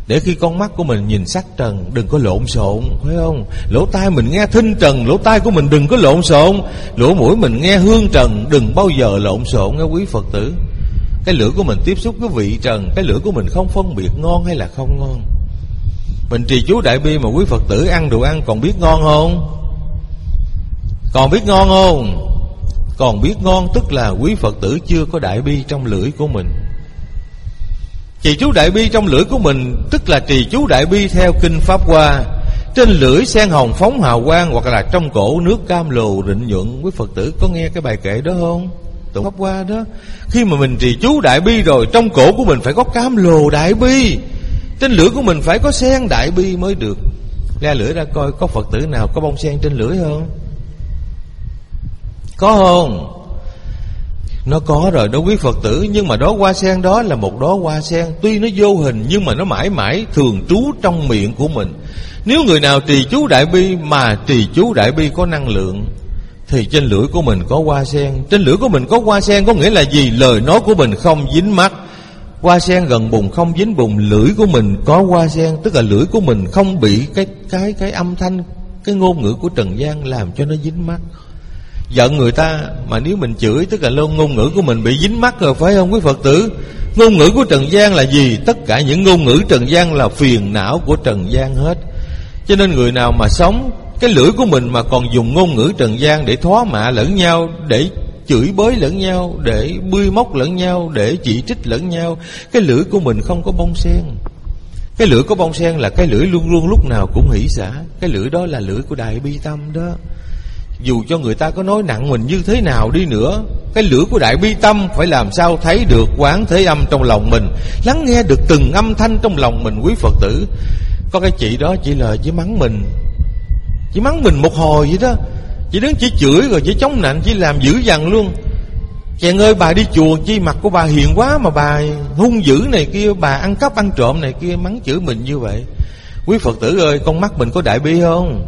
để khi con mắt của mình nhìn sắc trần đừng có lộn xộn, phải không? Lỗ tai mình nghe thinh trần, lỗ tai của mình đừng có lộn xộn. Lỗ mũi mình nghe hương trần, đừng bao giờ lộn xộn nghe quý Phật tử. Cái lưỡi của mình tiếp xúc với vị trần, cái lưỡi của mình không phân biệt ngon hay là không ngon. Mình trì chú Đại Bi mà quý Phật tử ăn đồ ăn còn biết ngon không? Còn biết ngon không? Còn biết ngon tức là quý Phật tử chưa có Đại Bi trong lưỡi của mình. Trì chú Đại Bi trong lưỡi của mình tức là trì chú Đại Bi theo kinh Pháp Hoa. Trên lưỡi sen hồng phóng hào quang, hoặc là trong cổ nước cam lồ rịnh nhuận. Quý Phật tử có nghe cái bài kệ đó không? Tụng Pháp Hoa đó. Khi mà mình trì chú Đại Bi rồi, trong cổ của mình phải có cam lồ Đại Bi, trên lưỡi của mình phải có sen Đại Bi mới được. Le lưỡi ra coi có Phật tử nào có bông sen trên lưỡi không? Có không? Nó có rồi đó quý Phật tử. Nhưng mà đóa hoa sen đó là một đóa hoa sen, tuy nó vô hình nhưng mà nó mãi mãi thường trú trong miệng của mình. Nếu người nào trì chú Đại Bi mà trì chú Đại Bi có năng lượng thì trên lưỡi của mình có hoa sen. Trên lưỡi của mình có hoa sen có nghĩa là gì? Lời nói của mình không dính mắc. Hoa sen gần bùn không dính bùn. Lưỡi của mình có hoa sen, tức là lưỡi của mình không bị cái cái cái âm thanh, cái ngôn ngữ của trần gian làm cho nó dính mắc. Giận người ta mà nếu mình chửi tức là luôn ngôn ngữ của mình bị dính mắc rồi, phải không quý Phật tử? Ngôn ngữ của trần gian là gì? Tất cả những ngôn ngữ trần gian là phiền não của trần gian hết. Cho nên người nào mà sống cái lưỡi của mình mà còn dùng ngôn ngữ trần gian để thóa mạ lẫn nhau, để chửi bới lẫn nhau, để bươi móc lẫn nhau, để chỉ trích lẫn nhau, cái lưỡi của mình không có bông sen. Cái lưỡi có bông sen là cái lưỡi luôn luôn lúc nào cũng hỷ xả. Cái lưỡi đó là lưỡi của Đại Bi Tâm đó. Dù cho người ta có nói nặng mình như thế nào đi nữa, cái lưỡi của Đại Bi Tâm phải làm sao thấy được quán thế âm trong lòng mình, lắng nghe được từng âm thanh trong lòng mình quý Phật tử. Có cái chị đó chỉ lời chỉ mắng mình, chỉ mắng mình một hồi vậy đó. Chị đứng chỉ chửi rồi chỉ chống nạnh, chỉ làm dữ dằn luôn. Chàng ơi, bà đi chùa chi mặt của bà hiền quá mà bà hung dữ này kia, bà ăn cắp ăn trộm này kia, mắng chửi mình như vậy. Quý Phật tử ơi, con mắt mình có Đại Bi không?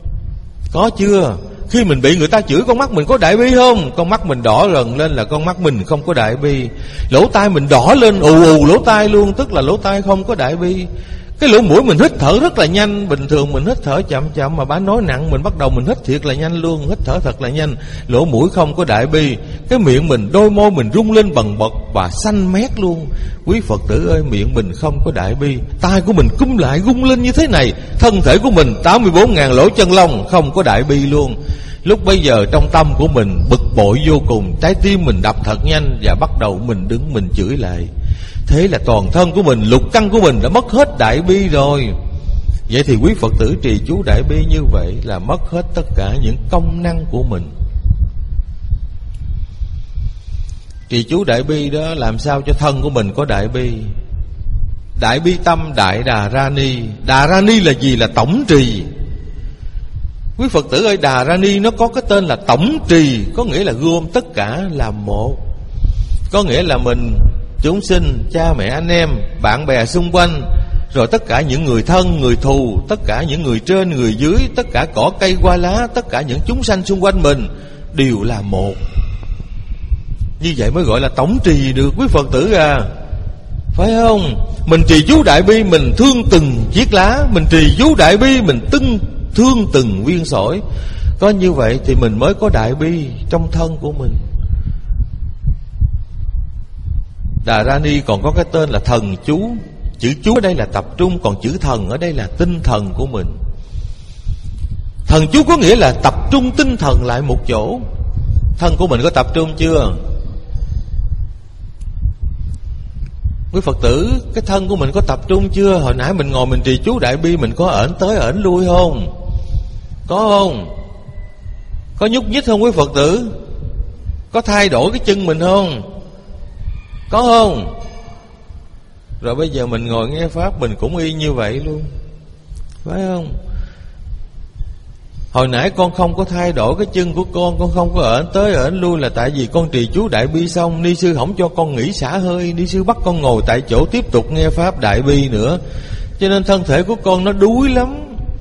Có chưa? Khi mình bị người ta chửi, con mắt mình có Đại Bi không? Con mắt mình đỏ rần lên là con mắt mình không có Đại Bi. Lỗ tai mình đỏ lên ù ù lỗ tai luôn, tức là lỗ tai không có Đại Bi. Cái lỗ mũi mình hít thở rất là nhanh. Bình thường mình hít thở chậm chậm, mà bà nói nặng mình bắt đầu mình hít thiệt là nhanh luôn, hít thở thật là nhanh. Lỗ mũi không có Đại Bi. Cái miệng mình, đôi môi mình rung lên bần bật và xanh mét luôn. Quý Phật tử ơi, miệng mình không có Đại Bi. Tai của mình cung lại rung lên như thế này. Thân thể của mình tám mươi bốn ngàn lỗ chân lông, không có Đại Bi luôn. Lúc bây giờ trong tâm của mình bực bội vô cùng, trái tim mình đập thật nhanh và bắt đầu mình đứng mình chửi lại. Thế là toàn thân của mình, lục căn của mình đã mất hết Đại Bi rồi. Vậy thì quý Phật tử trì chú Đại Bi như vậy là mất hết tất cả những công năng của mình. Trì chú Đại Bi đó làm sao cho thân của mình có Đại Bi. Đại Bi Tâm Đại Đà Ra Ni. Đà Ra Ni là gì? Là tổng trì. Quý Phật tử ơi, Đà Ra Ni nó có cái tên là tổng trì, có nghĩa là gom tất cả làm một. Có nghĩa là mình, chúng sinh, cha mẹ anh em, bạn bè xung quanh, rồi tất cả những người thân, người thù, tất cả những người trên, người dưới, tất cả cỏ cây hoa lá, tất cả những chúng sanh xung quanh mình đều là một. Như vậy mới gọi là tổng trì được quý Phật tử à. Phải không? Mình trì chú Đại Bi mình thương từng chiếc lá, mình trì chú Đại Bi mình tưng thương từng viên sỏi. Có như vậy thì mình mới có Đại Bi trong thân của mình. Đà Ra Ni còn có cái tên là thần chú. Chữ chú ở đây là tập trung, còn chữ thần ở đây là tinh thần của mình. Thần chú có nghĩa là tập trung tinh thần lại một chỗ. Thân của mình có tập trung chưa? Quý Phật tử, cái thân của mình có tập trung chưa? Hồi nãy mình ngồi mình trì chú Đại Bi, mình có ẩn tới ẩn lui không? Có không? Có nhúc nhích không quý Phật tử? Có thay đổi cái chân mình không? Có không? Rồi bây giờ mình ngồi nghe Pháp mình cũng y như vậy luôn, phải không? Hồi nãy con không có thay đổi cái chân của con, con không có ẩn tới ẩn lui là tại vì con trì chú Đại Bi xong, ni sư không cho con nghỉ xả hơi, ni sư bắt con ngồi tại chỗ tiếp tục nghe Pháp Đại Bi nữa. Cho nên thân thể của con nó đuối lắm.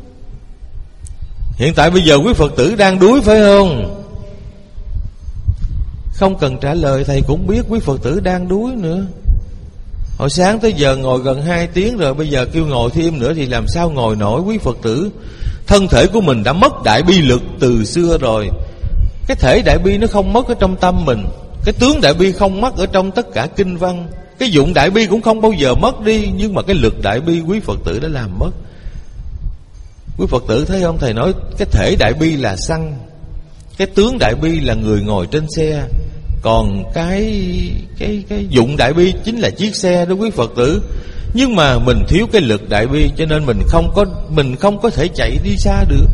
Hiện tại bây giờ quý Phật tử đang đuối phải không? Không cần trả lời, thầy cũng biết quý Phật tử đang đuối nữa. Hồi sáng tới giờ ngồi gần hai tiếng rồi, bây giờ kêu ngồi thêm nữa thì làm sao ngồi nổi quý Phật tử. Thân thể của mình đã mất đại bi lực từ xưa rồi. Cái thể đại bi nó không mất ở trong tâm mình, cái tướng đại bi không mất ở trong tất cả kinh văn, cái dụng đại bi cũng không bao giờ mất đi. Nhưng mà cái lực đại bi quý Phật tử đã làm mất. Quý Phật tử thấy không? Thầy nói cái thể đại bi là xăng, cái tướng đại bi là người ngồi trên xe, còn cái cái cái dụng đại bi chính là chiếc xe đó quý Phật tử. Nhưng mà mình thiếu cái lực đại bi, cho nên mình không có mình không có thể chạy đi xa được.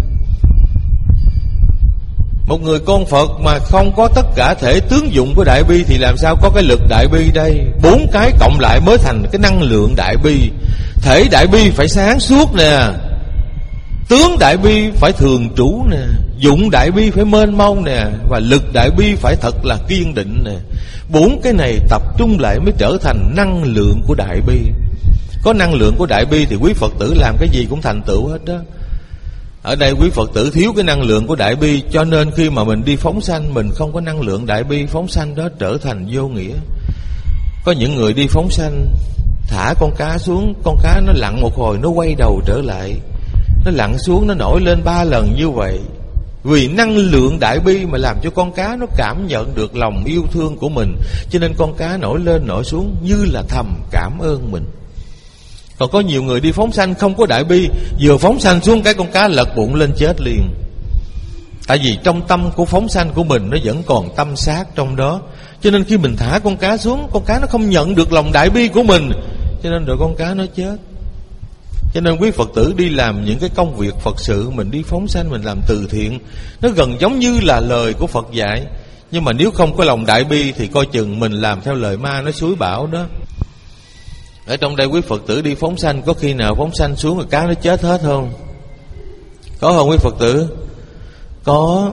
Một người con Phật mà không có tất cả thể tướng dụng của đại bi thì làm sao có cái lực đại bi đây? Bốn cái cộng lại mới thành cái năng lượng đại bi. Thể đại bi phải sáng suốt nè, tướng đại bi phải thường trú nè, dụng đại bi phải mênh mông nè, và lực đại bi phải thật là kiên định nè. Bốn cái này tập trung lại mới trở thành năng lượng của đại bi. Có năng lượng của đại bi thì quý Phật tử làm cái gì cũng thành tựu hết đó. Ở đây quý Phật tử thiếu cái năng lượng của đại bi, cho nên khi mà mình đi phóng sanh, mình không có năng lượng đại bi, phóng sanh đó trở thành vô nghĩa. Có những người đi phóng sanh, thả con cá xuống, con cá nó lặn một hồi, nó quay đầu trở lại, nó lặn xuống, nó nổi lên ba lần như vậy. Vì năng lượng đại bi mà làm cho con cá nó cảm nhận được lòng yêu thương của mình, cho nên con cá nổi lên nổi xuống như là thầm cảm ơn mình. Còn có nhiều người đi phóng sanh không có đại bi, vừa phóng sanh xuống cái con cá lật bụng lên chết liền. Tại vì trong tâm của phóng sanh của mình nó vẫn còn tâm sát trong đó, cho nên khi mình thả con cá xuống, con cá nó không nhận được lòng đại bi của mình, cho nên rồi con cá nó chết. Cho nên quý Phật tử đi làm những cái công việc Phật sự, mình đi phóng sanh, mình làm từ thiện, nó gần giống như là lời của Phật dạy. Nhưng mà nếu không có lòng đại bi thì coi chừng mình làm theo lời ma nó xúi bảo đó. Ở trong đây quý Phật tử đi phóng sanh, có khi nào phóng sanh xuống rồi cá nó chết hết không? Có không quý Phật tử? Có.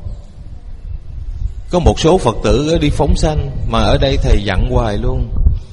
Có một số Phật tử đi phóng sanh mà ở đây thầy dặn hoài luôn.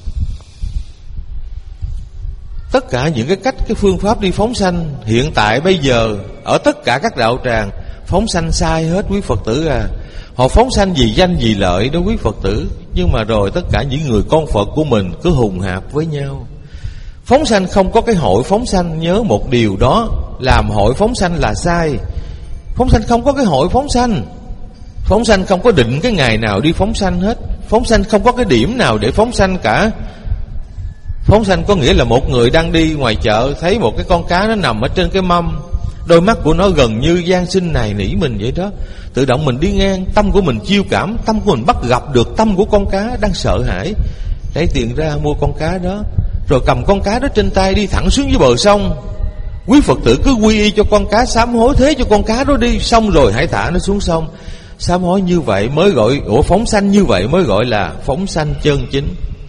Tất cả những cái cách, cái phương pháp đi phóng sanh hiện tại bây giờ ở tất cả các đạo tràng phóng sanh sai hết quý Phật tử à. Họ phóng sanh vì danh vì lợi đó quý Phật tử. Nhưng mà rồi tất cả những người con Phật của mình cứ hùng hạp với nhau. Phóng sanh không có cái hội phóng sanh, nhớ một điều đó, làm hội phóng sanh là sai. Phóng sanh không có cái hội phóng sanh. Phóng sanh không có định cái ngày nào đi phóng sanh hết. Phóng sanh không có cái điểm nào để phóng sanh cả. Phóng sanh có nghĩa là một người đang đi ngoài chợ, thấy một cái con cá nó nằm ở trên cái mâm, đôi mắt của nó gần như van xin nài nỉ mình vậy đó. Tự động mình đi ngang, tâm của mình chiêu cảm, tâm của mình bắt gặp được tâm của con cá đang sợ hãi, lấy tiền ra mua con cá đó, rồi cầm con cá đó trên tay đi thẳng xuống dưới bờ sông. Quý Phật tử cứ quy y cho con cá, sám hối thế cho con cá đó đi, xong rồi hãy thả nó xuống sông. Sám hối như vậy mới gọi, ủa phóng sanh như vậy mới gọi là phóng sanh chân chính.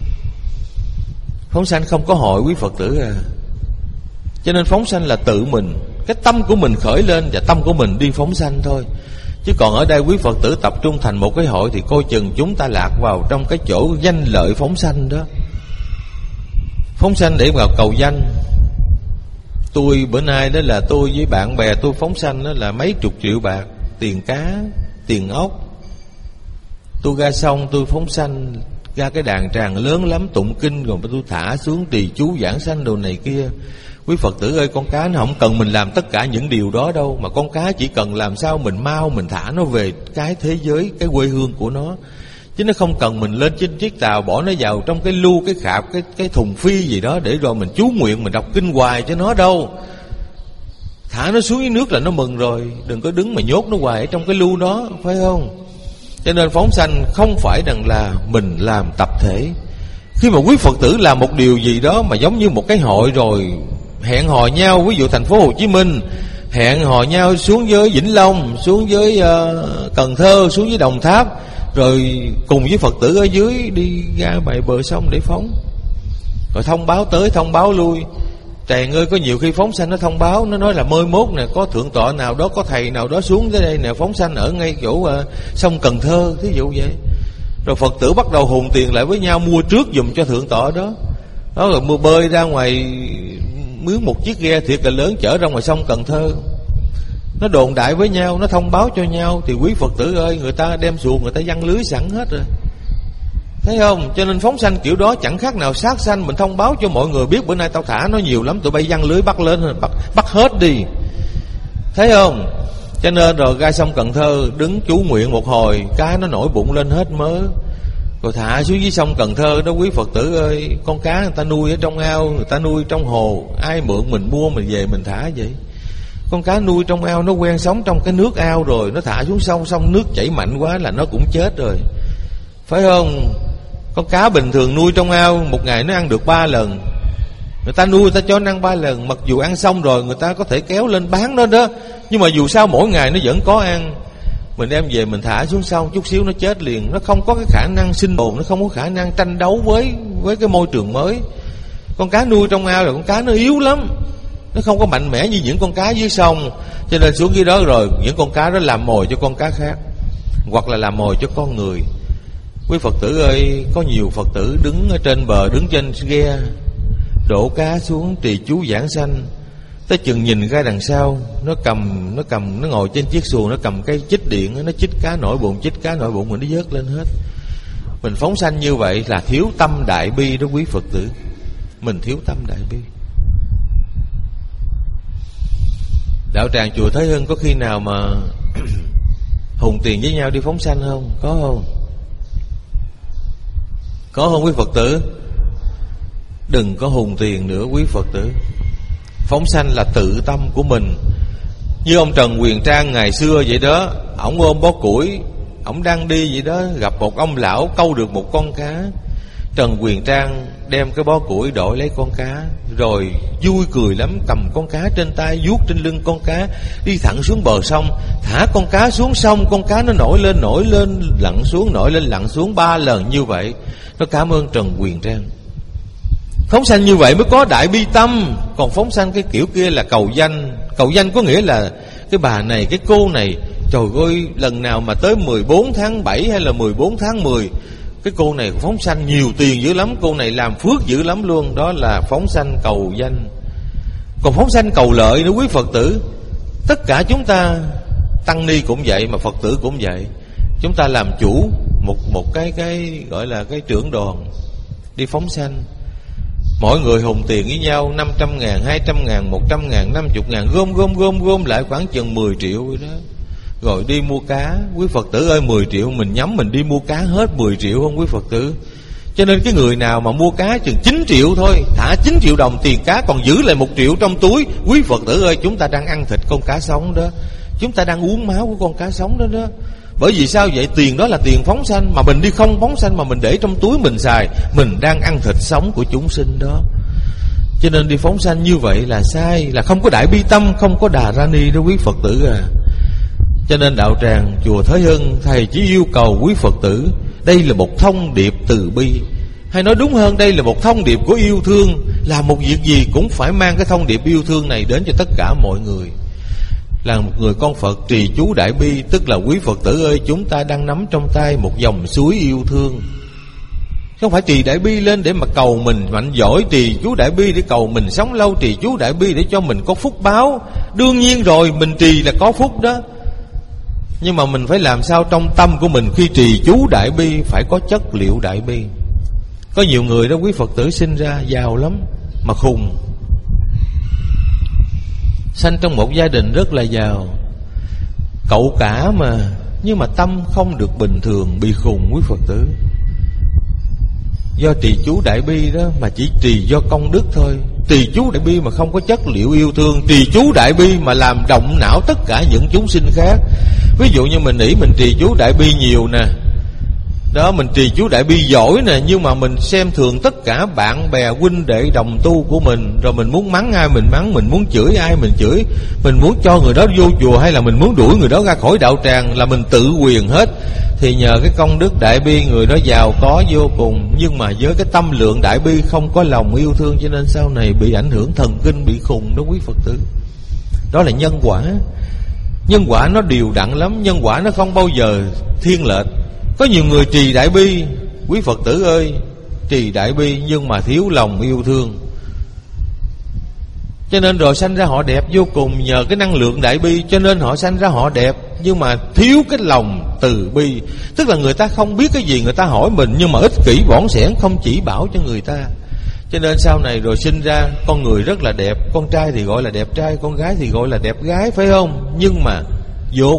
Phóng sanh không có hội quý Phật tử à. Cho nên phóng sanh là tự mình, cái tâm của mình khởi lên và tâm của mình đi phóng sanh thôi. Chứ còn ở đây quý Phật tử tập trung thành một cái hội thì coi chừng chúng ta lạc vào trong cái chỗ danh lợi phóng sanh đó. Phóng sanh để vào cầu danh. Tôi bữa nay đó là tôi với bạn bè tôi phóng sanh đó là mấy chục triệu bạc, tiền cá, tiền ốc. Tôi ra sông tôi phóng sanh, ra cái đàn tràng lớn lắm tụng kinh, rồi tôi thả xuống trì chú giảng sanh đồ này kia. Quý Phật tử ơi, con cá nó không cần mình làm tất cả những điều đó đâu, mà con cá chỉ cần làm sao mình mau mình thả nó về cái thế giới, cái quê hương của nó, chứ nó không cần mình lên trên chiếc tàu bỏ nó vào trong cái lu, cái khạp, cái cái thùng phi gì đó để rồi mình chú nguyện mình đọc kinh hoài cho nó đâu. Thả nó xuống dưới nước là nó mừng rồi, đừng có đứng mà nhốt nó hoài ở trong cái lu đó, phải không? Cho nên phóng sanh không phải rằng là mình làm tập thể. Khi mà quý Phật tử làm một điều gì đó mà giống như một cái hội rồi hẹn hò nhau, ví dụ thành phố Hồ Chí Minh hẹn hò nhau xuống với Vĩnh Long, xuống với uh, Cần Thơ, xuống với Đồng Tháp, rồi cùng với Phật tử ở dưới đi ra bãi bờ sông để phóng, rồi thông báo tới thông báo lui. Tràng ơi, có nhiều khi phóng sanh nó thông báo, nó nói là mới mốt nè, có thượng tọa nào đó, có thầy nào đó xuống tới đây nè, phóng sanh ở ngay chỗ uh, sông Cần Thơ, thí dụ vậy. Rồi Phật tử bắt đầu hùn tiền lại với nhau mua trước giùm cho thượng tọa đó. Đó rồi mua bơi ra ngoài, mướn một chiếc ghe thiệt là lớn chở ra ngoài sông Cần Thơ. Nó đồn đại với nhau, nó thông báo cho nhau. Thì quý Phật tử ơi, người ta đem xuồng, người ta giăng lưới sẵn hết rồi. Thấy không? Cho nên phóng sanh kiểu đó chẳng khác nào sát sanh. Mình thông báo cho mọi người biết bữa nay tao thả nó nhiều lắm, tụi bay giăng lưới bắt lên, bắt, bắt hết đi. Thấy không? Cho nên rồi ra sông Cần Thơ đứng chú nguyện một hồi, cá nó nổi bụng lên hết mớ, rồi thả xuống dưới sông Cần Thơ đó. Quý Phật tử ơi, con cá người ta nuôi ở trong ao, người ta nuôi trong hồ, ai mượn mình mua mình về mình thả vậy. Con cá nuôi trong ao nó quen sống trong cái nước ao rồi, nó thả xuống sông, sông nước chảy mạnh quá là nó cũng chết rồi, phải không? Con cá bình thường nuôi trong ao một ngày nó ăn được ba lần. Người ta nuôi người ta cho nó ăn ba lần, mặc dù ăn xong rồi người ta có thể kéo lên bán nó đó, nhưng mà dù sao mỗi ngày nó vẫn có ăn. Mình đem về mình thả xuống sông chút xíu nó chết liền. Nó không có cái khả năng sinh tồn, nó không có khả năng tranh đấu với với cái môi trường mới. Con cá nuôi trong ao là con cá nó yếu lắm, nó không có mạnh mẽ như những con cá dưới sông. Cho nên xuống dưới đó rồi những con cá đó làm mồi cho con cá khác, hoặc là làm mồi cho con người. Quý Phật tử ơi, có nhiều Phật tử đứng ở trên bờ, đứng trên ghe, đổ cá xuống trì chú giảng sanh. Tới chừng nhìn ra đằng sau, nó cầm nó cầm nó ngồi trên chiếc xuồng, nó cầm cái chích điện, nó chích cá nổi bụng, chích cá nổi bụng, mình nó vớt lên hết. Mình phóng sanh như vậy là thiếu tâm đại bi đó quý Phật tử. Mình thiếu tâm đại bi. Đạo tràng chùa Thái Hưng có khi nào mà hùng tiền với nhau đi phóng sanh không? Có không? Có không quý Phật tử? Đừng có hùng tiền nữa quý Phật tử. Phóng sanh là tự tâm của mình. Như ông Trần Quyền Trang ngày xưa vậy đó, ổng ôm bó củi, ổng đang đi vậy đó, gặp một ông lão câu được một con cá. Trần Quyền Trang đem cái bó củi đổi lấy con cá, rồi vui cười lắm, cầm con cá trên tay, vuốt trên lưng con cá, đi thẳng xuống bờ sông, thả con cá xuống sông. Con cá nó nổi lên nổi lên lặn xuống, nổi lên lặn xuống ba lần như vậy. Nó cảm ơn Trần Quyền Trang. Phóng sanh như vậy mới có đại bi tâm. Còn phóng sanh cái kiểu kia là cầu danh. Cầu danh có nghĩa là cái bà này, cái cô này, trời ơi, lần nào mà tới mười bốn tháng bảy hay là mười bốn tháng mười, cái cô này phóng sanh nhiều tiền dữ lắm, cô này làm phước dữ lắm luôn. Đó là phóng sanh cầu danh. Còn phóng sanh cầu lợi nữa quý Phật tử. Tất cả chúng ta, tăng ni cũng vậy, mà Phật tử cũng vậy. Chúng ta làm chủ một một cái cái gọi là cái trưởng đoàn đi phóng sanh. Mỗi người hùng tiền với nhau năm trăm ngàn, hai trăm ngàn, một trăm ngàn, năm mươi ngàn, gom gom gom gom lại khoảng chừng mười triệu vậy đó. Rồi đi mua cá. Quý Phật tử ơi, mười triệu mình nhắm mình đi mua cá hết mười triệu không quý Phật tử? Cho nên cái người nào mà mua cá chừng chín triệu thôi, thả chín triệu đồng tiền cá, còn giữ lại một triệu trong túi, quý Phật tử ơi, chúng ta đang ăn thịt con cá sống đó, chúng ta đang uống máu của con cá sống đó đó. Bởi vì sao vậy? Tiền đó là tiền phóng sanh, mà mình đi không phóng sanh mà mình để trong túi mình xài, mình đang ăn thịt sống của chúng sinh đó. Cho nên đi phóng sanh như vậy là sai, là không có đại bi tâm, không có đà ra ni đó quý Phật tử à. Cho nên đạo tràng chùa Thái Hưng, thầy chỉ yêu cầu quý Phật tử, đây là một thông điệp từ bi, hay nói đúng hơn, đây là một thông điệp của yêu thương. Làm một việc gì cũng phải mang cái thông điệp yêu thương này đến cho tất cả mọi người. Là một người con Phật trì chú đại bi, tức là quý Phật tử ơi, chúng ta đang nắm trong tay một dòng suối yêu thương. Không phải trì đại bi lên để mà cầu mình mạnh giỏi, trì chú đại bi để cầu mình sống lâu, trì chú đại bi để cho mình có phúc báo. Đương nhiên rồi, mình trì là có phúc đó. Nhưng mà mình phải làm sao trong tâm của mình khi trì chú đại bi phải có chất liệu đại bi. Có nhiều người đó quý Phật tử sinh ra giàu lắm mà khùng, sanh trong một gia đình rất là giàu, cậu cả mà, nhưng mà tâm không được bình thường, bị khùng quý Phật tử. Do trì chú đại bi đó, mà chỉ trì do công đức thôi. Trì chú đại bi mà không có chất liệu yêu thương, trì chú đại bi mà làm động não tất cả những chúng sinh khác. Ví dụ như mình nghĩ mình trì chú đại bi nhiều nè, đó, mình trì chú đại bi giỏi nè, nhưng mà mình xem thường tất cả bạn bè huynh đệ đồng tu của mình, rồi mình muốn mắng ai mình mắng, mình muốn chửi ai mình chửi, mình muốn cho người đó vô chùa hay là mình muốn đuổi người đó ra khỏi đạo tràng là mình tự quyền hết. Thì nhờ cái công đức đại bi, người đó giàu có vô cùng, nhưng mà với cái tâm lượng đại bi không có lòng yêu thương, cho nên sau này bị ảnh hưởng thần kinh, bị khùng đó quý Phật tử. Đó là nhân quả. Nhân quả nó đều đặn lắm, nhân quả nó không bao giờ thiên lệch. Có nhiều người trì đại bi, quý Phật tử ơi, trì đại bi nhưng mà thiếu lòng yêu thương, cho nên rồi sanh ra họ đẹp vô cùng. Nhờ cái năng lượng đại bi cho nên họ sanh ra họ đẹp. nhưng mà thiếu cái lòng từ bi. Tức là người ta không biết cái gì người ta hỏi mình, nhưng mà ích kỷ bỏng sẻn không chỉ bảo cho người ta. Cho nên sau này rồi sinh ra con người rất là đẹp, con trai thì gọi là đẹp trai, con gái thì gọi là đẹp gái, phải không? Nhưng mà dốt.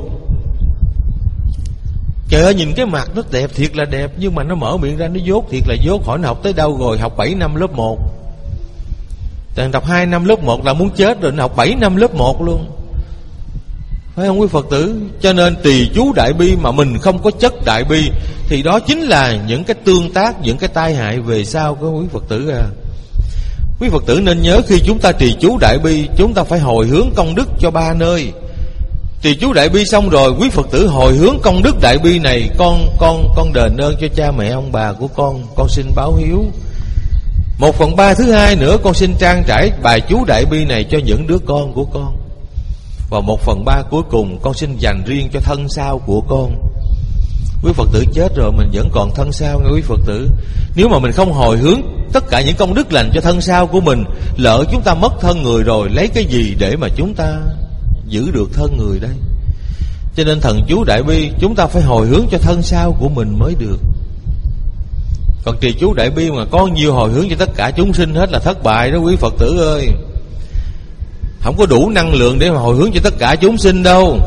Trời ơi, nhìn cái mặt nó đẹp thiệt là đẹp, nhưng mà nó mở miệng ra nó dốt thiệt là dốt. Hỏi nó học tới đâu rồi? Học bảy năm lớp một. Thằng đọc hai năm lớp một là muốn chết rồi, nó học bảy năm lớp một luôn, phải không quý Phật tử? Cho nên trì chú đại bi mà mình không có chất đại bi thì đó chính là những cái tương tác, những cái tai hại về sau của quý Phật tử à. Quý Phật tử nên nhớ, khi chúng ta trì chú đại bi, chúng ta phải hồi hướng công đức cho ba nơi. Trì chú đại bi xong rồi, quý Phật tử hồi hướng công đức đại bi này, con con con đền ơn cho cha mẹ ông bà của con, con xin báo hiếu. Một phần ba thứ hai nữa, con xin trang trải bài chú đại bi này cho những đứa con của con. Và một phần ba cuối cùng, con xin dành riêng cho thân sau của con. Quý Phật tử chết rồi mình vẫn còn thân sau nghe quý Phật tử. Nếu mà mình không hồi hướng tất cả những công đức lành cho thân sau của mình, lỡ chúng ta mất thân người rồi, lấy cái gì để mà chúng ta giữ được thân người đây? Cho nên thần chú đại bi chúng ta phải hồi hướng cho thân sau của mình mới được. Còn trì chú đại bi mà có nhiều hồi hướng cho tất cả chúng sinh hết là thất bại đó quý Phật tử ơi. Không có đủ năng lượng để mà hồi hướng cho tất cả chúng sinh đâu.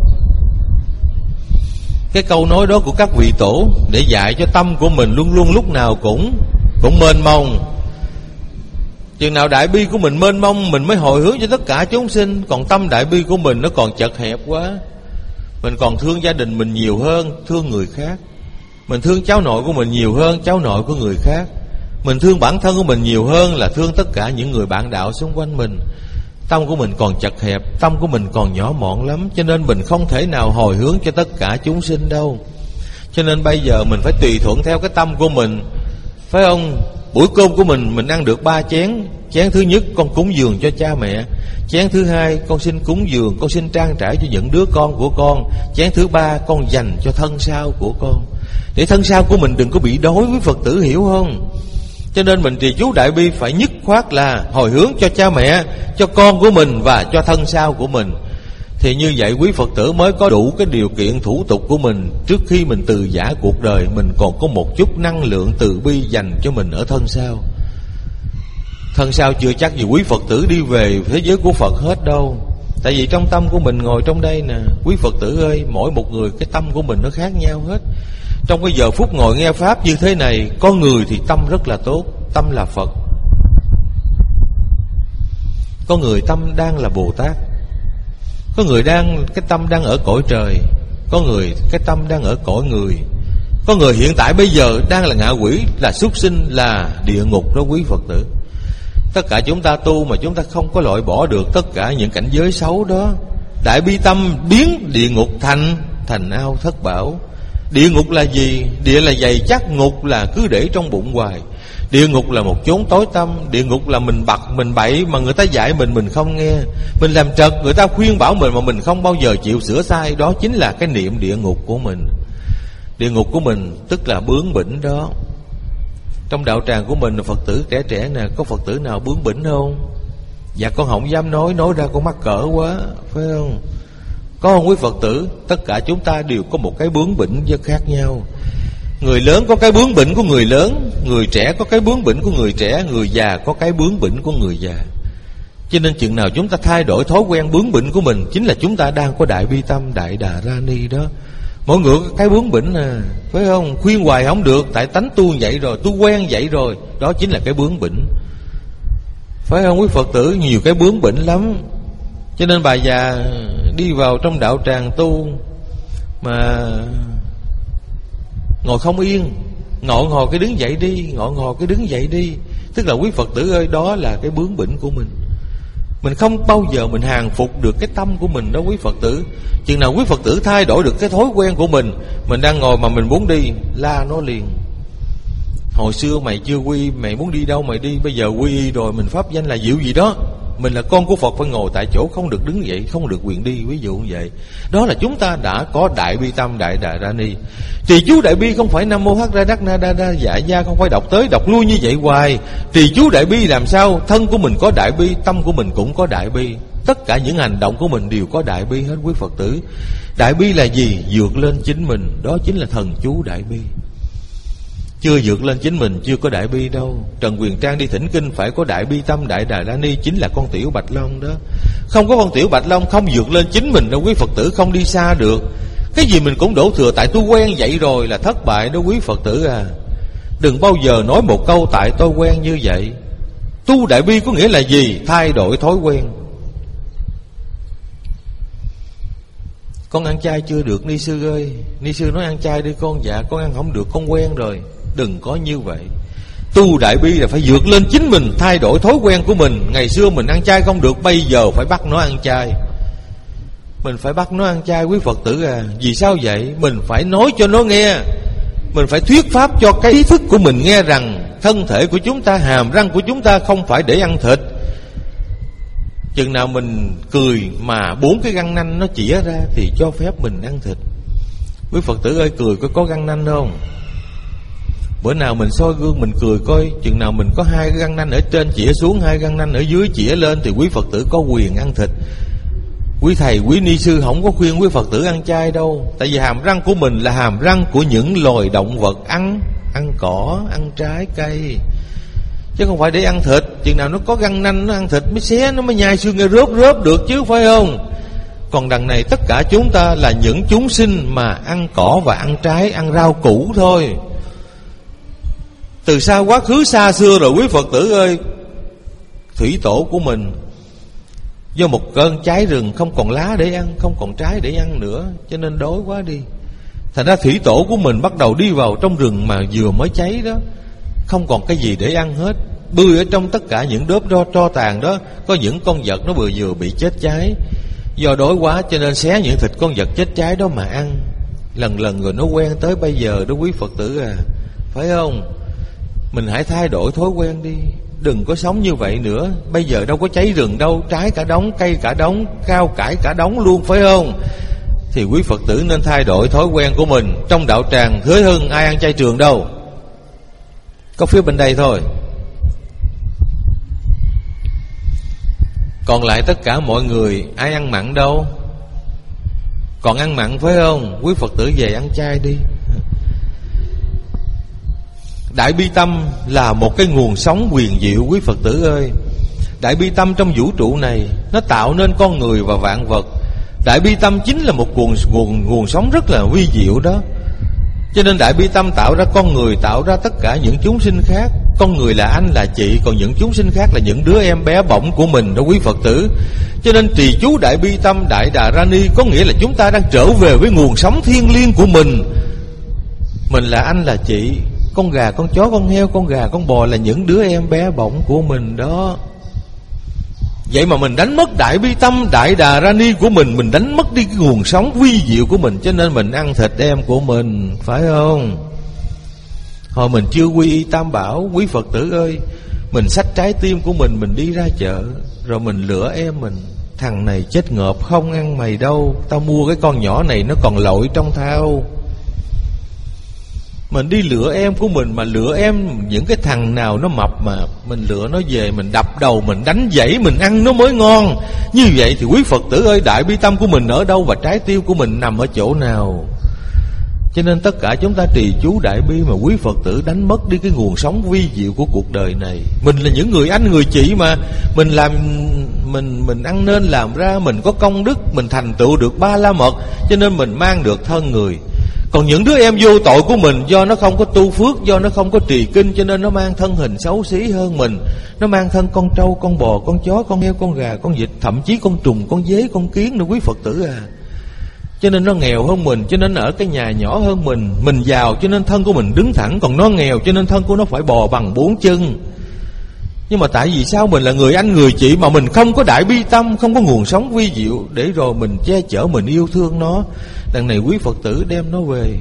Cái câu nói đó của các vị tổ để dạy cho tâm của mình luôn luôn lúc nào cũng cũng mênh mông. Chừng nào đại bi của mình mênh mông, mình mới hồi hướng cho tất cả chúng sinh. Còn tâm đại bi của mình nó còn chật hẹp quá. Mình còn thương gia đình mình nhiều hơn thương người khác. Mình thương cháu nội của mình nhiều hơn cháu nội của người khác. Mình thương bản thân của mình nhiều hơn là thương tất cả những người bạn đạo xung quanh mình. Tâm của mình còn chật hẹp, tâm của mình còn nhỏ mọn lắm. Cho nên mình không thể nào hồi hướng cho tất cả chúng sinh đâu. Cho nên bây giờ mình phải tùy thuận theo cái tâm của mình, phải không? Buổi cơm của mình, mình ăn được ba chén. Chén thứ nhất con cúng dường cho cha mẹ. Chén thứ hai con xin cúng dường, con xin trang trải cho những đứa con của con. Chén thứ ba con dành cho thân sau của con, để thân sau của mình đừng có bị đói quý Phật tử, hiểu không? Cho nên mình trì chú đại bi phải nhất khoát là hồi hướng cho cha mẹ, cho con của mình và cho thân sau của mình. Thì như vậy quý Phật tử mới có đủ cái điều kiện thủ tục của mình. Trước khi mình từ giã cuộc đời, mình còn có một chút năng lượng từ bi dành cho mình ở thân sau. Thân sau chưa chắc gì quý Phật tử đi về thế giới của Phật hết đâu. Tại vì trong tâm của mình ngồi trong đây nè, quý Phật tử ơi, mỗi một người cái tâm của mình nó khác nhau hết. Trong cái giờ phút ngồi nghe Pháp như thế này, có người thì tâm rất là tốt, tâm là Phật. Có người tâm đang là Bồ Tát. Có người đang cái tâm đang ở cõi trời. Có người cái tâm đang ở cõi người. Có người hiện tại bây giờ đang là ngạ quỷ, là súc sinh, là địa ngục đó quý Phật tử. Tất cả chúng ta tu mà chúng ta không có loại bỏ được tất cả những cảnh giới xấu đó. Đại bi tâm biến địa ngục thành thành ao thất bảo. Địa ngục là gì? Địa là dày chắc, ngục là cứ để trong bụng hoài. Địa ngục là một chốn tối tăm. Địa ngục là mình bặt, mình bậy mà người ta dạy mình, mình không nghe. Mình làm trật, người ta khuyên bảo mình mà mình không bao giờ chịu sửa sai. Đó chính là cái niệm địa ngục của mình. Địa ngục của mình tức là bướng bỉnh đó. Trong đạo tràng của mình, Phật tử trẻ trẻ nè, có Phật tử nào bướng bỉnh không? Dạ con không dám nói, nói ra con mắc cỡ quá, phải không? Có không quý Phật tử? Tất cả chúng ta đều có một cái bướng bỉnh rất khác nhau. Người lớn có cái bướng bỉnh của người lớn, người trẻ có cái bướng bỉnh của người trẻ, người già có cái bướng bỉnh của người già. Cho nên chừng nào chúng ta thay đổi thói quen bướng bỉnh của mình, chính là chúng ta đang có đại bi tâm, đại đà ra ni đó. Mỗi người có cái bướng bỉnh à, phải không? Khuyên hoài không được, tại tánh tu vậy rồi, tu quen vậy rồi. Đó chính là cái bướng bỉnh, phải không quý Phật tử? Nhiều cái bướng bỉnh lắm. Cho nên bà già đi vào trong đạo tràng tu mà ngồi không yên, ngồi ngồi cái đứng dậy đi, ngồi ngồi cái đứng dậy đi. Tức là quý Phật tử ơi, đó là cái bướng bỉnh của mình. Mình không bao giờ mình hàng phục được cái tâm của mình đó quý Phật tử. Chừng nào quý Phật tử thay đổi được cái thói quen của mình, mình đang ngồi mà mình muốn đi, la nó liền. Hồi xưa mày chưa quy, mày muốn đi đâu mày đi, bây giờ quy y rồi, mình pháp danh là diệu gì đó. Mình là con của Phật phải ngồi tại chỗ, không được đứng dậy, không được quyền đi, ví dụ như vậy. Đó là chúng ta đã có đại bi tâm, đại đà ra ni. Trì chú đại bi không phải nam mô hắc ra đắc na đa đa dạ gia, không phải đọc tới đọc lui như vậy hoài. Trì chú đại bi làm sao thân của mình có đại bi, tâm của mình cũng có đại bi. Tất cả những hành động của mình đều có đại bi hết quý Phật tử. Đại bi là gì? Vượt lên chính mình, đó chính là thần chú đại bi. Chưa vượt lên chính mình chưa có đại bi đâu. Trần Quyền Trang đi thỉnh kinh phải có đại bi tâm. Đại Đà La Ni chính là con tiểu Bạch Long đó. Không có con tiểu Bạch Long không vượt lên chính mình đâu quý Phật tử, không đi xa được. Cái gì mình cũng đổ thừa tại tôi quen vậy rồi là thất bại đó quý Phật tử à. Đừng bao giờ nói một câu tại tôi quen như vậy. Tu đại bi có nghĩa là gì? Thay đổi thói quen. Con ăn chay chưa được ni sư ơi. Ni sư nói ăn chay đi con. Dạ con ăn không được, con quen rồi. Đừng có như vậy. Tu đại bi là phải vượt lên chính mình, thay đổi thói quen của mình. Ngày xưa mình ăn chay không được, bây giờ phải bắt nó ăn chay. Mình phải bắt nó ăn chay quý Phật tử à. Vì sao vậy? Mình phải nói cho nó nghe. Mình phải thuyết pháp cho cái ý thức của mình nghe rằng thân thể của chúng ta, hàm răng của chúng ta không phải để ăn thịt. Chừng nào mình cười mà bốn cái răng nanh nó chĩa ra thì cho phép mình ăn thịt. Quý Phật tử ơi, cười có có răng nanh không? Bữa nào mình soi gương mình cười coi, chừng nào mình có hai răng nanh ở trên chĩa xuống, hai răng nanh ở dưới chĩa lên thì quý Phật tử có quyền ăn thịt. Quý thầy, quý ni sư không có khuyên quý Phật tử ăn chay đâu. Tại vì hàm răng của mình là hàm răng của những loài động vật ăn ăn cỏ, ăn trái cây, chứ không phải để ăn thịt. Chừng nào nó có răng nanh nó ăn thịt mới xé, nó mới nhai xương nghe rớp rớp được chứ, phải không? Còn đằng này tất cả chúng ta là những chúng sinh mà ăn cỏ và ăn trái, ăn rau củ thôi. Từ xa quá khứ xa xưa rồi quý Phật tử ơi, thủy tổ của mình do một cơn cháy rừng không còn lá để ăn, không còn trái để ăn nữa, cho nên đói quá đi. Thành ra thủy tổ của mình bắt đầu đi vào trong rừng mà vừa mới cháy đó, không còn cái gì để ăn hết. Bươi ở trong tất cả những đốp đo tro tàn đó, có những con vật nó vừa vừa bị chết cháy. Do đói quá cho nên xé những thịt con vật chết cháy đó mà ăn. Lần lần rồi nó quen tới bây giờ đó quý Phật tử à. Phải không? Mình hãy thay đổi thói quen đi. Đừng có sống như vậy nữa. Bây giờ đâu có cháy rừng đâu, trái cả đống, cây cả đống, cao cải cả đống luôn, phải không? Thì quý Phật tử nên thay đổi thói quen của mình. Trong đạo tràng Thới Hưng ai ăn chay trường đâu? Có phía bên đây thôi. Còn lại tất cả mọi người ai ăn mặn đâu? Còn ăn mặn phải không? Quý Phật tử về ăn chay đi. Đại bi tâm là một cái nguồn sống huyền diệu quý Phật tử ơi. Đại bi tâm trong vũ trụ này nó tạo nên con người và vạn vật. Đại bi tâm chính là một nguồn, nguồn, nguồn sống rất là huy diệu đó. Cho nên đại bi tâm tạo ra con người, tạo ra tất cả những chúng sinh khác. Con người là anh là chị, còn những chúng sinh khác là những đứa em bé bỏng của mình đó quý Phật tử. Cho nên trì chú đại bi tâm Đại Đà Ra Ni có nghĩa là chúng ta đang trở về với nguồn sống thiêng liêng của mình. Mình là anh là chị, con gà, con chó, con heo, con gà, con bò là những đứa em bé bỏng của mình đó. Vậy mà mình đánh mất đại bi tâm Đại Đà Ra Ni của mình, mình đánh mất đi cái nguồn sống vi diệu của mình, cho nên mình ăn thịt em của mình, phải không? Hồi mình chưa quy y Tam Bảo, quý Phật tử ơi, mình xách trái tim của mình, mình đi ra chợ, rồi mình lựa em mình. Thằng này chết ngợp, không ăn mày đâu, tao mua cái con nhỏ này nó còn lội trong thao. Mình đi lựa em của mình, mà lựa em những cái thằng nào nó mập mà mình lựa nó về, mình đập đầu, mình đánh dãy, mình ăn nó mới ngon. Như vậy thì quý Phật tử ơi, đại bi tâm của mình ở đâu và trái tiêu của mình nằm ở chỗ nào? Cho nên tất cả chúng ta trì chú đại bi mà quý Phật tử đánh mất đi cái nguồn sống vi diệu của cuộc đời này. Mình là những người anh người chị mà, mình làm mình mình ăn nên làm ra, mình có công đức, mình thành tựu được ba la mật, cho nên mình mang được thân người. Còn những đứa em vô tội của mình, do nó không có tu phước, do nó không có trì kinh, cho nên nó mang thân hình xấu xí hơn mình. Nó mang thân con trâu, con bò, con chó, con heo, con gà, con vịt, thậm chí con trùng, con dế, con kiến nữa quý Phật tử à. Cho nên nó nghèo hơn mình, cho nên ở cái nhà nhỏ hơn mình. Mình giàu cho nên thân của mình đứng thẳng, còn nó nghèo cho nên thân của nó phải bò bằng bốn chân. Nhưng mà tại vì sao mình là người anh người chị mà mình không có đại bi tâm, không có nguồn sống vi diệu để rồi mình che chở, mình yêu thương nó. Đằng này quý Phật tử đem nó về,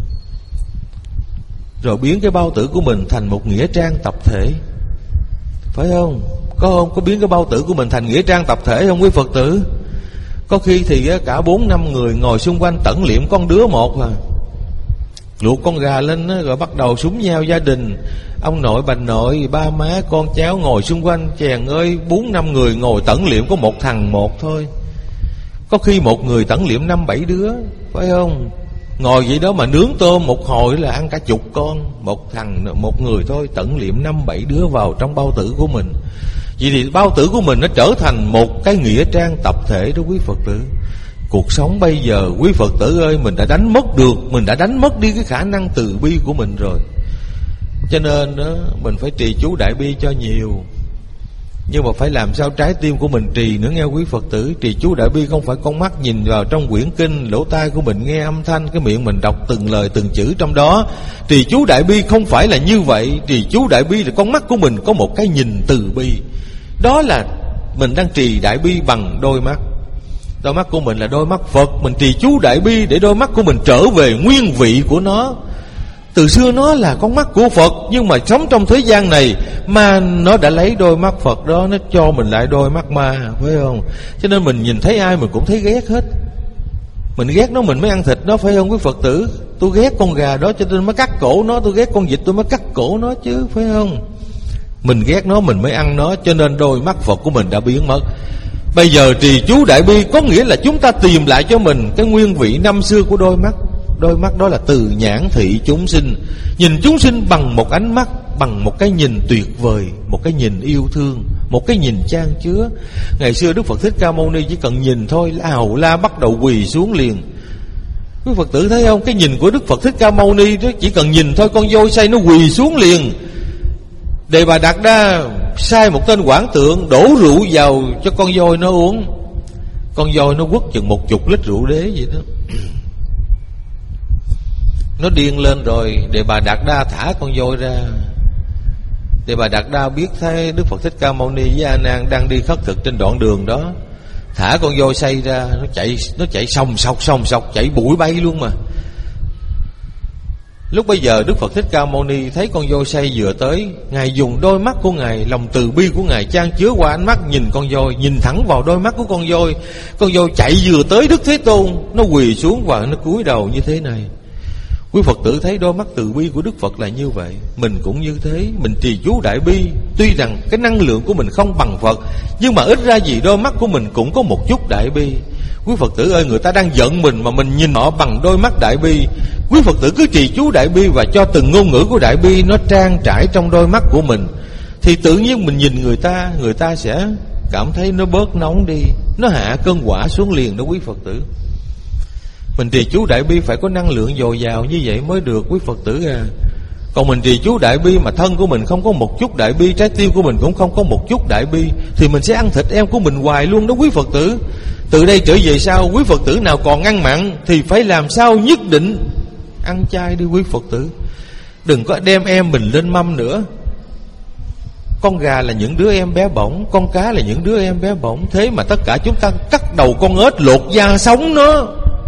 rồi biến cái bao tử của mình thành một nghĩa trang tập thể, phải không? Có không? Có biến cái bao tử của mình thành nghĩa trang tập thể không quý Phật tử? Có khi thì cả bốn năm người ngồi xung quanh tẩn liệm con đứa một à. luộc con gà lên đó, rồi bắt đầu súng nhau gia đình. Ông nội, bà nội, ba má, con cháu ngồi xung quanh. Chàng ơi, bốn năm người ngồi tẩn liệm có một thằng một thôi. Có khi một người tẩn liệm năm bảy đứa, phải không? Ngồi vậy đó mà nướng tôm một hồi là ăn cả chục con. Một thằng, một người thôi tẩn liệm năm bảy đứa vào trong bao tử của mình. Vậy thì bao tử của mình nó trở thành một cái nghĩa trang tập thể đó quý Phật tử. Cuộc sống bây giờ quý Phật tử ơi, mình đã đánh mất được, mình đã đánh mất đi cái khả năng từ bi của mình rồi. Cho nên đó, mình phải trì chú đại bi cho nhiều. Nhưng mà phải làm sao trái tim của mình trì nữa nghe quý Phật tử. Trì chú đại bi không phải con mắt nhìn vào trong quyển kinh, lỗ tai của mình nghe âm thanh, cái miệng mình đọc từng lời từng chữ trong đó. Trì chú đại bi không phải là như vậy. Trì chú đại bi là con mắt của mình có một cái nhìn từ bi. Đó là mình đang trì đại bi bằng đôi mắt. Đôi mắt của mình là đôi mắt Phật. Mình trì chú đại bi để đôi mắt của mình trở về nguyên vị của nó. Từ xưa nó là con mắt của Phật, nhưng mà sống trong thế gian này mà nó đã lấy đôi mắt Phật đó, nó cho mình lại đôi mắt ma, phải không? Cho nên mình nhìn thấy ai mình cũng thấy ghét hết. Mình ghét nó mình mới ăn thịt nó, phải không quý Phật tử? Tôi ghét con gà đó cho nên mới cắt cổ nó. Tôi ghét con vịt tôi mới cắt cổ nó chứ, phải không? Mình ghét nó mình mới ăn nó, cho nên đôi mắt Phật của mình đã biến mất. Bây giờ trì chú đại bi có nghĩa là chúng ta tìm lại cho mình cái nguyên vị năm xưa của đôi mắt. Đôi mắt đó là từ nhãn thị chúng sinh. Nhìn chúng sinh bằng một ánh mắt, bằng một cái nhìn tuyệt vời, một cái nhìn yêu thương, một cái nhìn chan chứa. Ngày xưa Đức Phật Thích Ca Mâu Ni chỉ cần nhìn thôi là ào la bắt đầu quỳ xuống liền. Quý Phật tử thấy không? Cái nhìn của Đức Phật Thích Ca Mâu Ni đó, chỉ cần nhìn thôi con voi say nó quỳ xuống liền. Đề Bà Đạt Đa sai một tên quản tượng đổ rượu vào cho con voi nó uống. Con voi nó quất chừng một chục lít rượu đế vậy đó. Nó điên lên rồi. Đề Bà Đạt Đa thả con voi ra. Đề Bà Đạt Đa biết thấy Đức Phật Thích Ca Mâu Ni với A Nan đang đi khất thực trên đoạn đường đó, thả con voi say ra. Nó chạy Nó chạy sòng sọc sòng sọc, chạy bụi bay luôn mà. Lúc bây giờ Đức Phật Thích Ca Mâu Ni thấy con voi say vừa tới, Ngài dùng đôi mắt của Ngài, lòng từ bi của Ngài chan chứa qua ánh mắt nhìn con voi, nhìn thẳng vào đôi mắt của con voi. Con voi chạy vừa tới Đức Thế Tôn, nó quỳ xuống và nó cúi đầu như thế này. Quý Phật tử thấy đôi mắt từ bi của Đức Phật là như vậy. Mình cũng như thế. Mình trì chú đại bi, tuy rằng cái năng lượng của mình không bằng Phật, nhưng mà ít ra gì đôi mắt của mình cũng có một chút đại bi. Quý Phật tử ơi, người ta đang giận mình mà mình nhìn họ bằng đôi mắt đại bi. Quý Phật tử cứ trì chú đại bi và cho từng ngôn ngữ của đại bi nó trang trải trong đôi mắt của mình, thì tự nhiên mình nhìn người ta, người ta sẽ cảm thấy nó bớt nóng đi, nó hạ cơn quả xuống liền đó quý Phật tử. Mình trì chú đại bi phải có năng lượng dồi dào như vậy mới được quý Phật tử à. Còn mình trì chú đại bi mà thân của mình không có một chút đại bi, trái tim của mình cũng không có một chút đại bi, thì mình sẽ ăn thịt em của mình hoài luôn đó quý Phật tử. Từ đây trở về sau, quý Phật tử nào còn ăn mặn thì phải làm sao nhất định ăn chay đi quý Phật tử. Đừng có đem em mình lên mâm nữa. Con gà là những đứa em bé bỏng, con cá là những đứa em bé bỏng, thế mà tất cả chúng ta cắt đầu con ếch lột da sống nó.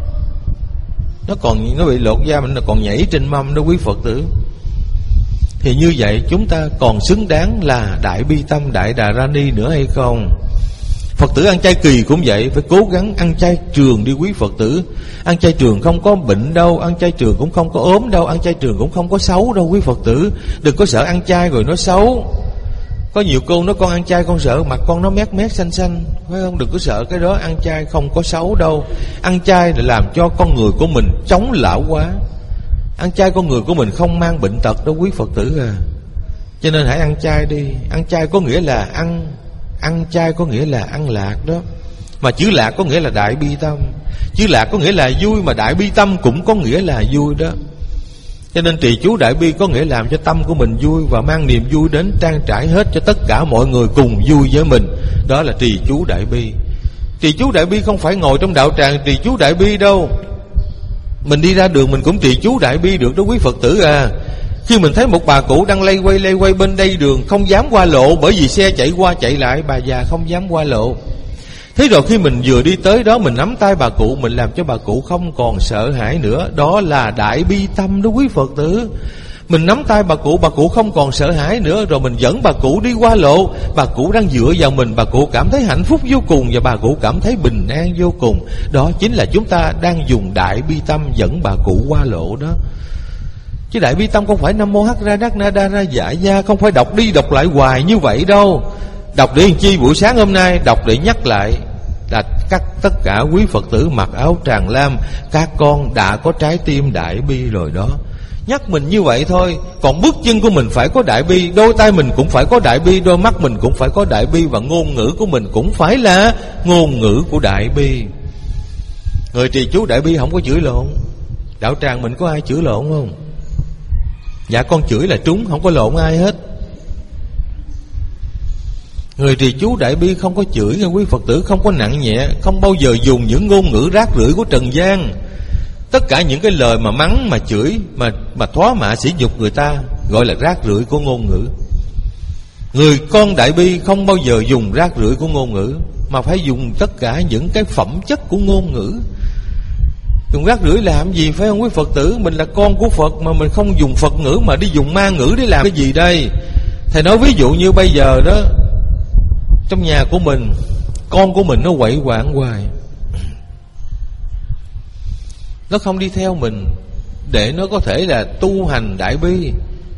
Nó còn nó bị lột da mình là còn nhảy trên mâm đó quý Phật tử. Thì như vậy chúng ta còn xứng đáng là Đại Bi Tâm Đại Đà Ra Ni nữa hay không? Phật tử ăn chay kỳ cũng vậy, phải cố gắng ăn chay trường đi quý Phật tử. Ăn chay trường không có bệnh đâu, ăn chay trường cũng không có ốm đâu, ăn chay trường cũng không có xấu đâu quý Phật tử. Đừng có sợ ăn chay rồi nó xấu. Có nhiều cô nói con ăn chay con sợ mặt con nó mét mét xanh xanh, phải không? Đừng có sợ cái đó, ăn chay không có xấu đâu. Ăn chay để làm cho con người của mình chống lão hóa. Ăn chay con người của mình không mang bệnh tật đâu quý Phật tử à. Cho nên hãy ăn chay đi. Ăn chay có nghĩa là ăn Ăn chay có nghĩa là ăn lạc đó. Mà chữ lạc có nghĩa là đại bi tâm. Chữ lạc có nghĩa là vui, mà đại bi tâm cũng có nghĩa là vui đó. Cho nên trì chú đại bi có nghĩa làm cho tâm của mình vui và mang niềm vui đến trang trải hết cho tất cả mọi người cùng vui với mình. Đó là trì chú đại bi. Trì chú đại bi không phải ngồi trong đạo tràng trì chú đại bi đâu. Mình đi ra đường mình cũng trì chú đại bi được đó quý Phật tử à. Khi mình thấy một bà cụ đang lay quay lay quay bên đây đường, không dám qua lộ, bởi vì xe chạy qua chạy lại, bà già không dám qua lộ. Thế rồi khi mình vừa đi tới đó, mình nắm tay bà cụ, mình làm cho bà cụ không còn sợ hãi nữa. Đó là đại bi tâm đó quý Phật tử. Mình nắm tay bà cụ, bà cụ không còn sợ hãi nữa. Rồi mình dẫn bà cụ đi qua lộ, bà cụ đang dựa vào mình, bà cụ cảm thấy hạnh phúc vô cùng và bà cụ cảm thấy bình an vô cùng. Đó chính là chúng ta đang dùng đại bi tâm dẫn bà cụ qua lộ đó. Chứ Đại Bi Tâm không phải Nam Mô Hắc Ra Đắc Na Đa Ra Dạ Gia, không phải đọc đi đọc lại hoài như vậy đâu. Đọc để làm chi? Buổi sáng hôm nay đọc để nhắc lại là các tất cả quý Phật tử mặc áo tràng lam, các con đã có trái tim Đại Bi rồi đó. Nhắc mình như vậy thôi. Còn bước chân của mình phải có Đại Bi, đôi tay mình cũng phải có Đại Bi, đôi mắt mình cũng phải có Đại Bi, và ngôn ngữ của mình cũng phải là ngôn ngữ của Đại Bi. Người trì chú Đại Bi không có chửi lộn. Đạo tràng mình có ai chửi lộn không? Dạ con chửi là trúng, không có lộn ai hết. Người trì chú Đại Bi không có chửi nghe quý Phật tử, không có nặng nhẹ, không bao giờ dùng những ngôn ngữ rác rưởi của trần gian. Tất cả những cái lời mà mắng, mà chửi, mà mà thoá mạ sỉ nhục người ta gọi là rác rưởi của ngôn ngữ. Người con Đại Bi không bao giờ dùng rác rưởi của ngôn ngữ, mà phải dùng tất cả những cái phẩm chất của ngôn ngữ. Dùng rác rưởi làm gì, phải không quý Phật tử? Mình là con của Phật mà mình không dùng Phật ngữ mà đi dùng ma ngữ để làm cái gì đây? Thầy nói ví dụ như bây giờ đó, trong nhà của mình, con của mình nó quậy quạng hoài, nó không đi theo mình để nó có thể là tu hành Đại Bi.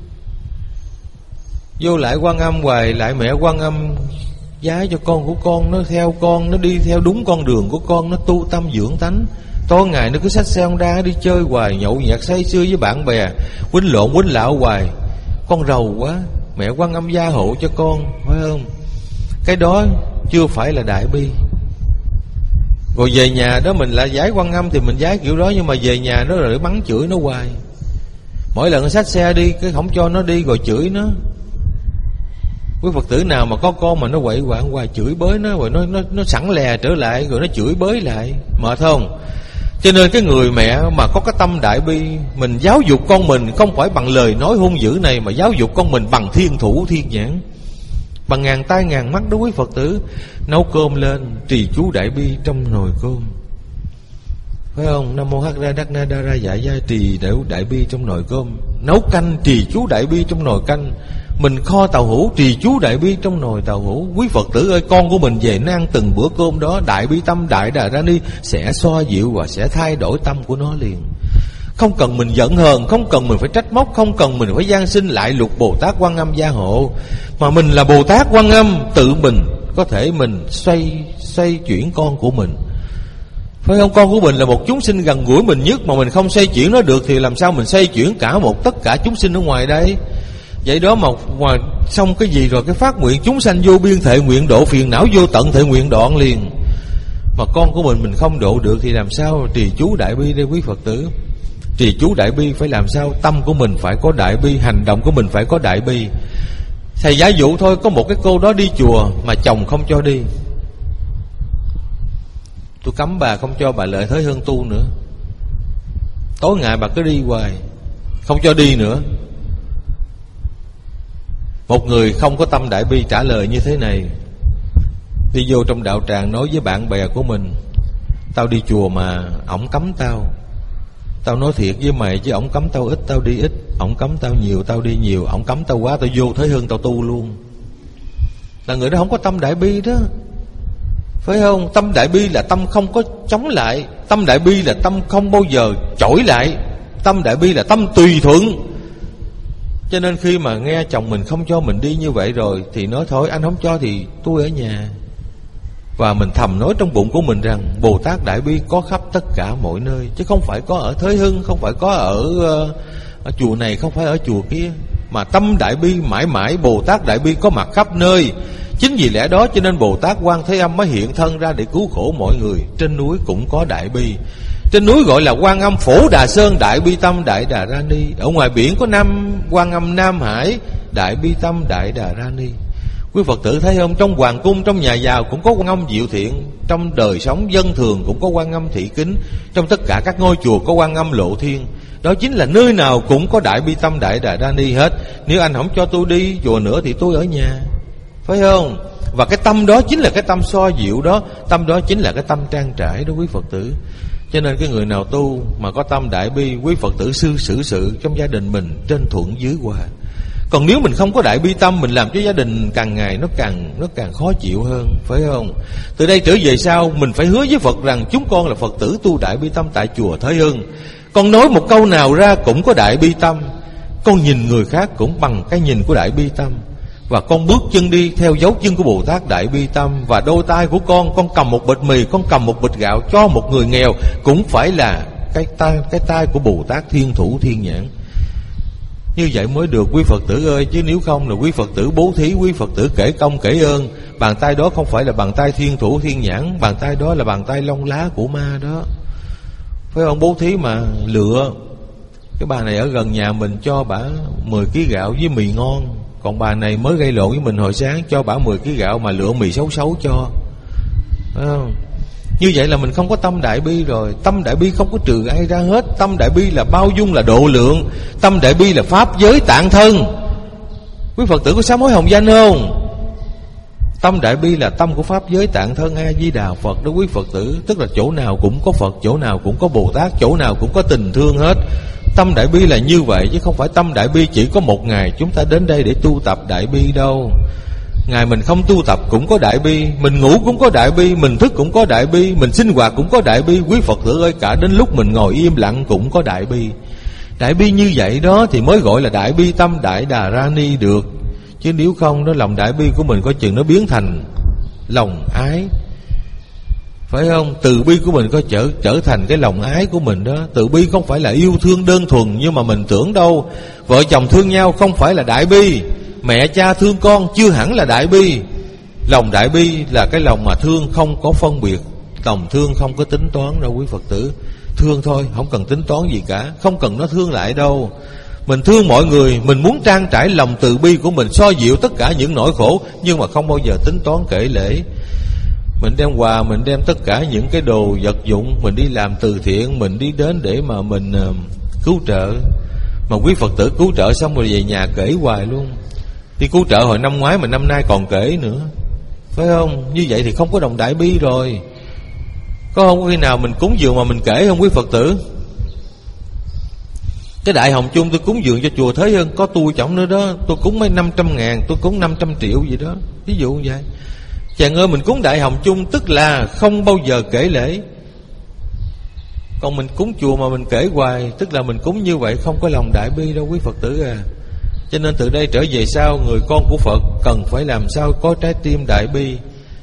Vô lại Quan Âm hoài, lại mẹ Quan Âm giái cho con của con, nó theo con, nó đi theo đúng con đường của con, nó tu tâm dưỡng tánh. Tối ngày nó cứ xách xe Honda đi chơi hoài, nhậu nhẹt say sưa với bạn bè, quýnh lộn quýnh lạo hoài. Con rầu quá, mẹ Quan Âm gia hộ cho con, phải không? Cái đó chưa phải là Đại Bi. Rồi về nhà đó mình là giái Quan Âm thì mình giái kiểu đó, nhưng mà về nhà nó rồi mắng chửi nó hoài. Mỗi lần nó xách xe đi cái không cho nó đi rồi chửi nó. Quý Phật tử nào mà có con mà nó quậy quạng hoài, chửi bới nó, rồi nó nó nó sẵn lè trở lại, rồi nó chửi bới lại, mệt không? Cho nên cái người mẹ mà có cái tâm Đại Bi, mình giáo dục con mình không phải bằng lời nói hung dữ này, mà giáo dục con mình bằng thiên thủ thiên nhãn, bằng ngàn tay ngàn mắt đó quý Phật tử. Nấu cơm lên trì chú Đại Bi trong nồi cơm, phải không? Nam Mô Hắc Ra Đắc Na Đa Ra Dạ Gia, trì Đại Bi trong nồi cơm. Nấu canh trì chú Đại Bi trong nồi canh. Mình kho tàu hũ trì chú Đại Bi trong nồi tàu hũ. Quý Phật tử ơi, con của mình về nó ăn từng bữa cơm đó, Đại Bi tâm Đại Đà Ra Ni sẽ xoa dịu và sẽ thay đổi tâm của nó liền. Không cần mình giận hờn, không cần mình phải trách móc, không cần mình phải gian sinh lại lục Bồ Tát Quan Âm gia hộ, mà mình là Bồ Tát Quan Âm, tự mình có thể mình xoay xoay chuyển con của mình, phải không? Con của mình là một chúng sinh gần gũi mình nhất, mà mình không xoay chuyển nó được thì làm sao mình xoay chuyển cả một tất cả chúng sinh ở ngoài đây? Vậy đó mà ngoài xong cái gì rồi cái phát nguyện chúng sanh vô biên thệ nguyện độ, phiền não vô tận thệ nguyện đoạn liền. Mà con của mình mình không độ được thì làm sao trì chú Đại Bi đây quý Phật tử? Trì chú Đại Bi phải làm sao? Tâm của mình phải có Đại Bi, hành động của mình phải có Đại Bi. Thầy giả dụ thôi, có một cái cô đó đi chùa mà chồng không cho đi. Tôi cấm bà không cho bà Lợi Thới Hương tu nữa. Tối ngày bà cứ đi hoài, không cho đi nữa. Một người không có tâm Đại Bi trả lời như thế này, đi vô trong đạo tràng nói với bạn bè của mình: tao đi chùa mà ổng cấm tao. Tao nói thiệt với mày chứ ổng cấm tao ít tao đi ít, ổng cấm tao nhiều tao đi nhiều, ổng cấm tao quá tao vô Thới Hương tao tu luôn. Là người đó không có tâm Đại Bi đó, phải không? Tâm Đại Bi là tâm không có chống lại, tâm Đại Bi là tâm không bao giờ chổi lại, tâm Đại Bi là tâm tùy thuận. Cho nên khi mà nghe chồng mình không cho mình đi như vậy rồi thì nói thôi anh không cho thì tôi ở nhà. Và mình thầm nói trong bụng của mình rằng Bồ Tát Đại Bi có khắp tất cả mọi nơi, chứ không phải có ở Thới Hưng, không phải có ở, uh, ở chùa này, không phải ở chùa kia, mà tâm Đại Bi mãi mãi Bồ Tát Đại Bi có mặt khắp nơi. Chính vì lẽ đó cho nên Bồ Tát Quan Thế Âm mới hiện thân ra để cứu khổ mọi người. Trên núi cũng có Đại Bi, trên núi gọi là Quan Âm Phổ Đà Sơn Đại Bi Tâm Đại Đà Ra Ni. Ở ngoài biển có Nam Quan Âm Nam Hải Đại Bi Tâm Đại Đà Ra Ni. Quý Phật tử thấy không? Trong hoàng cung, trong nhà giàu cũng có Quan Âm Diệu Thiện, trong đời sống dân thường cũng có Quan Âm Thị Kính, trong tất cả các ngôi chùa có Quan Âm Lộ Thiên. Đó chính là nơi nào cũng có Đại Bi Tâm Đại Đà Ra Ni hết. Nếu anh không cho tôi đi chùa nữa thì tôi ở nhà, phải không? Và cái tâm đó chính là cái tâm xoa dịu đó, tâm đó chính là cái tâm trang trải đó quý Phật tử. Cho nên cái người nào tu mà có tâm Đại Bi, quý Phật tử sư xử sự trong gia đình mình trên thuận dưới hòa. Còn nếu mình không có Đại Bi tâm, mình làm cho gia đình càng ngày nó càng nó càng khó chịu hơn, phải không? Từ đây trở về sau mình phải hứa với Phật rằng chúng con là Phật tử tu Đại Bi tâm tại chùa Thới Hưng. Con nói một câu nào ra cũng có Đại Bi tâm. con nhìn người khác cũng bằng cái nhìn của Đại Bi Tâm. Và con bước chân đi theo dấu chân của Bồ Tát Đại Bi Tâm. Và đôi tay của con, con cầm một bịch mì, con cầm một bịch gạo cho một người nghèo, cũng phải là cái tay, cái tay của Bồ Tát Thiên Thủ Thiên Nhãn. Như vậy mới được quý Phật tử ơi. Chứ nếu không là quý Phật tử bố thí, quý Phật tử kể công kể ơn, bàn tay đó không phải là bàn tay Thiên Thủ Thiên Nhãn, bàn tay đó là bàn tay lông lá của ma đó. Phải không? Bố thí mà lựa cái bà này ở gần nhà mình cho bả mười ký gạo với mì ngon, còn bà này mới gây lộn với mình hồi sáng cho bả mười ký gạo mà lựa mì xấu xấu cho. Phải không? Như vậy là mình không có tâm Đại Bi rồi. Tâm Đại Bi không có trừ ai ra hết. Tâm Đại Bi là bao dung, là độ lượng. Tâm Đại Bi là pháp giới tạng thân. Quý Phật tử có sám hối hồng danh không? Tâm Đại Bi là tâm của pháp giới tạng thân A Di Đà Phật đó quý Phật tử. Tức là chỗ nào cũng có Phật, chỗ nào cũng có Bồ Tát, chỗ nào cũng có tình thương hết. Tâm Đại Bi là như vậy, chứ không phải tâm Đại Bi chỉ có một ngày chúng ta đến đây để tu tập Đại Bi đâu. Ngày mình không tu tập cũng có Đại Bi, mình ngủ cũng có Đại Bi, mình thức cũng có Đại Bi, mình sinh hoạt cũng có Đại Bi. Quý Phật tử ơi, cả đến lúc mình ngồi im lặng cũng có Đại Bi. Đại Bi như vậy đó thì mới gọi là Đại Bi Tâm Đại Đà Ra Ni được. Chứ nếu không đó, lòng Đại Bi của mình có chừng nó biến thành lòng ái. Phải không? Từ bi của mình có trở trở thành cái lòng ái của mình đó. Từ bi không phải là yêu thương đơn thuần như mà mình tưởng đâu. Vợ chồng thương nhau không phải là Đại Bi. Mẹ cha thương con chưa hẳn là Đại Bi. Lòng Đại Bi là cái lòng mà thương không có phân biệt, lòng thương không có tính toán đâu quý Phật tử. Thương thôi, không cần tính toán gì cả, không cần nó thương lại đâu. Mình thương mọi người, mình muốn trang trải lòng từ bi của mình, xoa dịu tất cả những nỗi khổ, nhưng mà không bao giờ tính toán kể lễ. Mình đem quà, mình đem tất cả những cái đồ vật dụng, mình đi làm từ thiện, mình đi đến để mà mình uh, cứu trợ. Mà quý Phật tử cứu trợ xong rồi về nhà kể hoài luôn. Đi cứu trợ hồi năm ngoái mà năm nay còn kể nữa. Phải không? Như vậy thì không có đồng Đại Bi rồi. Có không có khi nào mình cúng dường mà mình kể không quý Phật tử? Cái đại hồng chung tôi cúng dường cho chùa Thế Hơn, có tôi trọng nữa đó, tôi cúng mấy năm trăm ngàn, tôi cúng năm trăm triệu gì đó, ví dụ như vậy. Chàng ơi, mình cúng đại hồng chung tức là không bao giờ kể lễ. Còn mình cúng chùa mà mình kể hoài, tức là mình cúng như vậy không có lòng Đại Bi đâu quý Phật tử à. Cho nên từ đây trở về sau, người con của Phật cần phải làm sao có trái tim Đại Bi.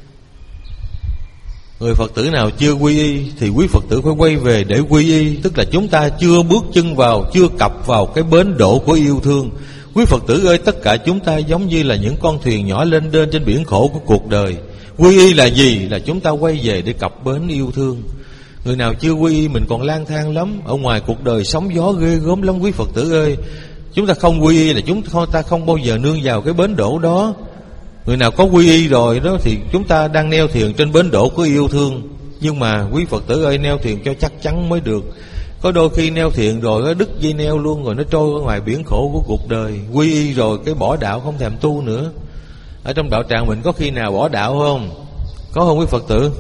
Người Phật tử nào chưa quy y thì quý Phật tử phải quay về để quy y. Tức là chúng ta chưa bước chân vào, chưa cập vào cái bến đỗ của yêu thương. Quý Phật tử ơi, tất cả chúng ta giống như là những con thuyền nhỏ lên đên trên biển khổ của cuộc đời. Quy y là gì? Là chúng ta quay về để cập bến yêu thương. Người nào chưa quy y mình còn lang thang lắm. Ở ngoài cuộc đời sóng gió ghê gớm lắm quý Phật tử ơi. Chúng ta không quy y là chúng ta không bao giờ nương vào cái bến đỗ đó. Người nào có quy y rồi đó thì chúng ta đang neo thuyền trên bến đỗ của yêu thương. Nhưng mà quý Phật tử ơi, neo thuyền cho chắc chắn mới được. Có đôi khi neo thuyền rồi nó đứt dây neo luôn, rồi nó trôi ở ngoài biển khổ của cuộc đời. Quy y rồi cái bỏ đạo không thèm tu nữa. Ở trong đạo tràng mình có khi nào bỏ đạo không? Có không quý Phật tử?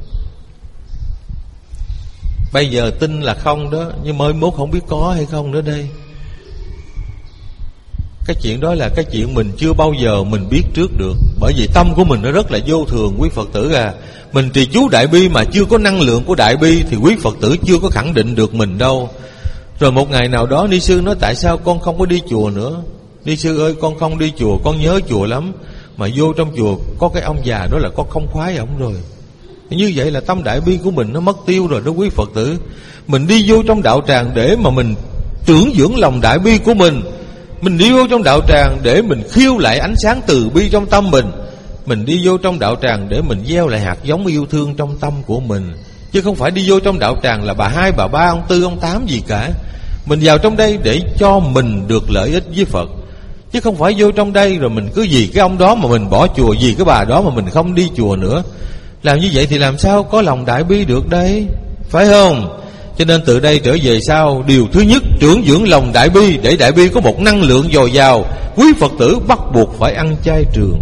Bây giờ tin là không đó, nhưng mới mốt không biết có hay không nữa đây. Cái chuyện đó là cái chuyện mình chưa bao giờ mình biết trước được. Bởi vì tâm của mình nó rất là vô thường quý Phật tử à. Mình trì chú Đại Bi mà chưa có năng lượng của Đại Bi thì quý Phật tử chưa có khẳng định được mình đâu. Rồi một ngày nào đó Ni sư nói tại sao con không có đi chùa nữa. Ni sư ơi, con không đi chùa, con nhớ chùa lắm. Mà vô trong chùa có cái ông già đó là con không khoái ổng rồi. Như vậy là tâm Đại Bi của mình nó mất tiêu rồi đó quý Phật tử. Mình đi vô trong đạo tràng để mà mình trưởng dưỡng lòng Đại Bi của mình. Mình đi vô trong đạo tràng để mình khiêu lại ánh sáng từ bi trong tâm mình. Mình đi vô trong đạo tràng để mình gieo lại hạt giống yêu thương trong tâm của mình. Chứ không phải đi vô trong đạo tràng là bà hai, bà ba, ông tư, ông tám gì cả. Mình vào trong đây để cho mình được lợi ích với Phật. Chứ không phải vô trong đây rồi mình cứ vì cái ông đó mà mình bỏ chùa, vì cái bà đó mà mình không đi chùa nữa. Làm như vậy thì làm sao có lòng Đại Bi được đây? Phải không? Cho nên từ đây trở về sau, điều thứ nhất trưởng dưỡng lòng Đại Bi. Để Đại Bi có một năng lượng dồi dào, quý Phật tử bắt buộc phải ăn chay trường.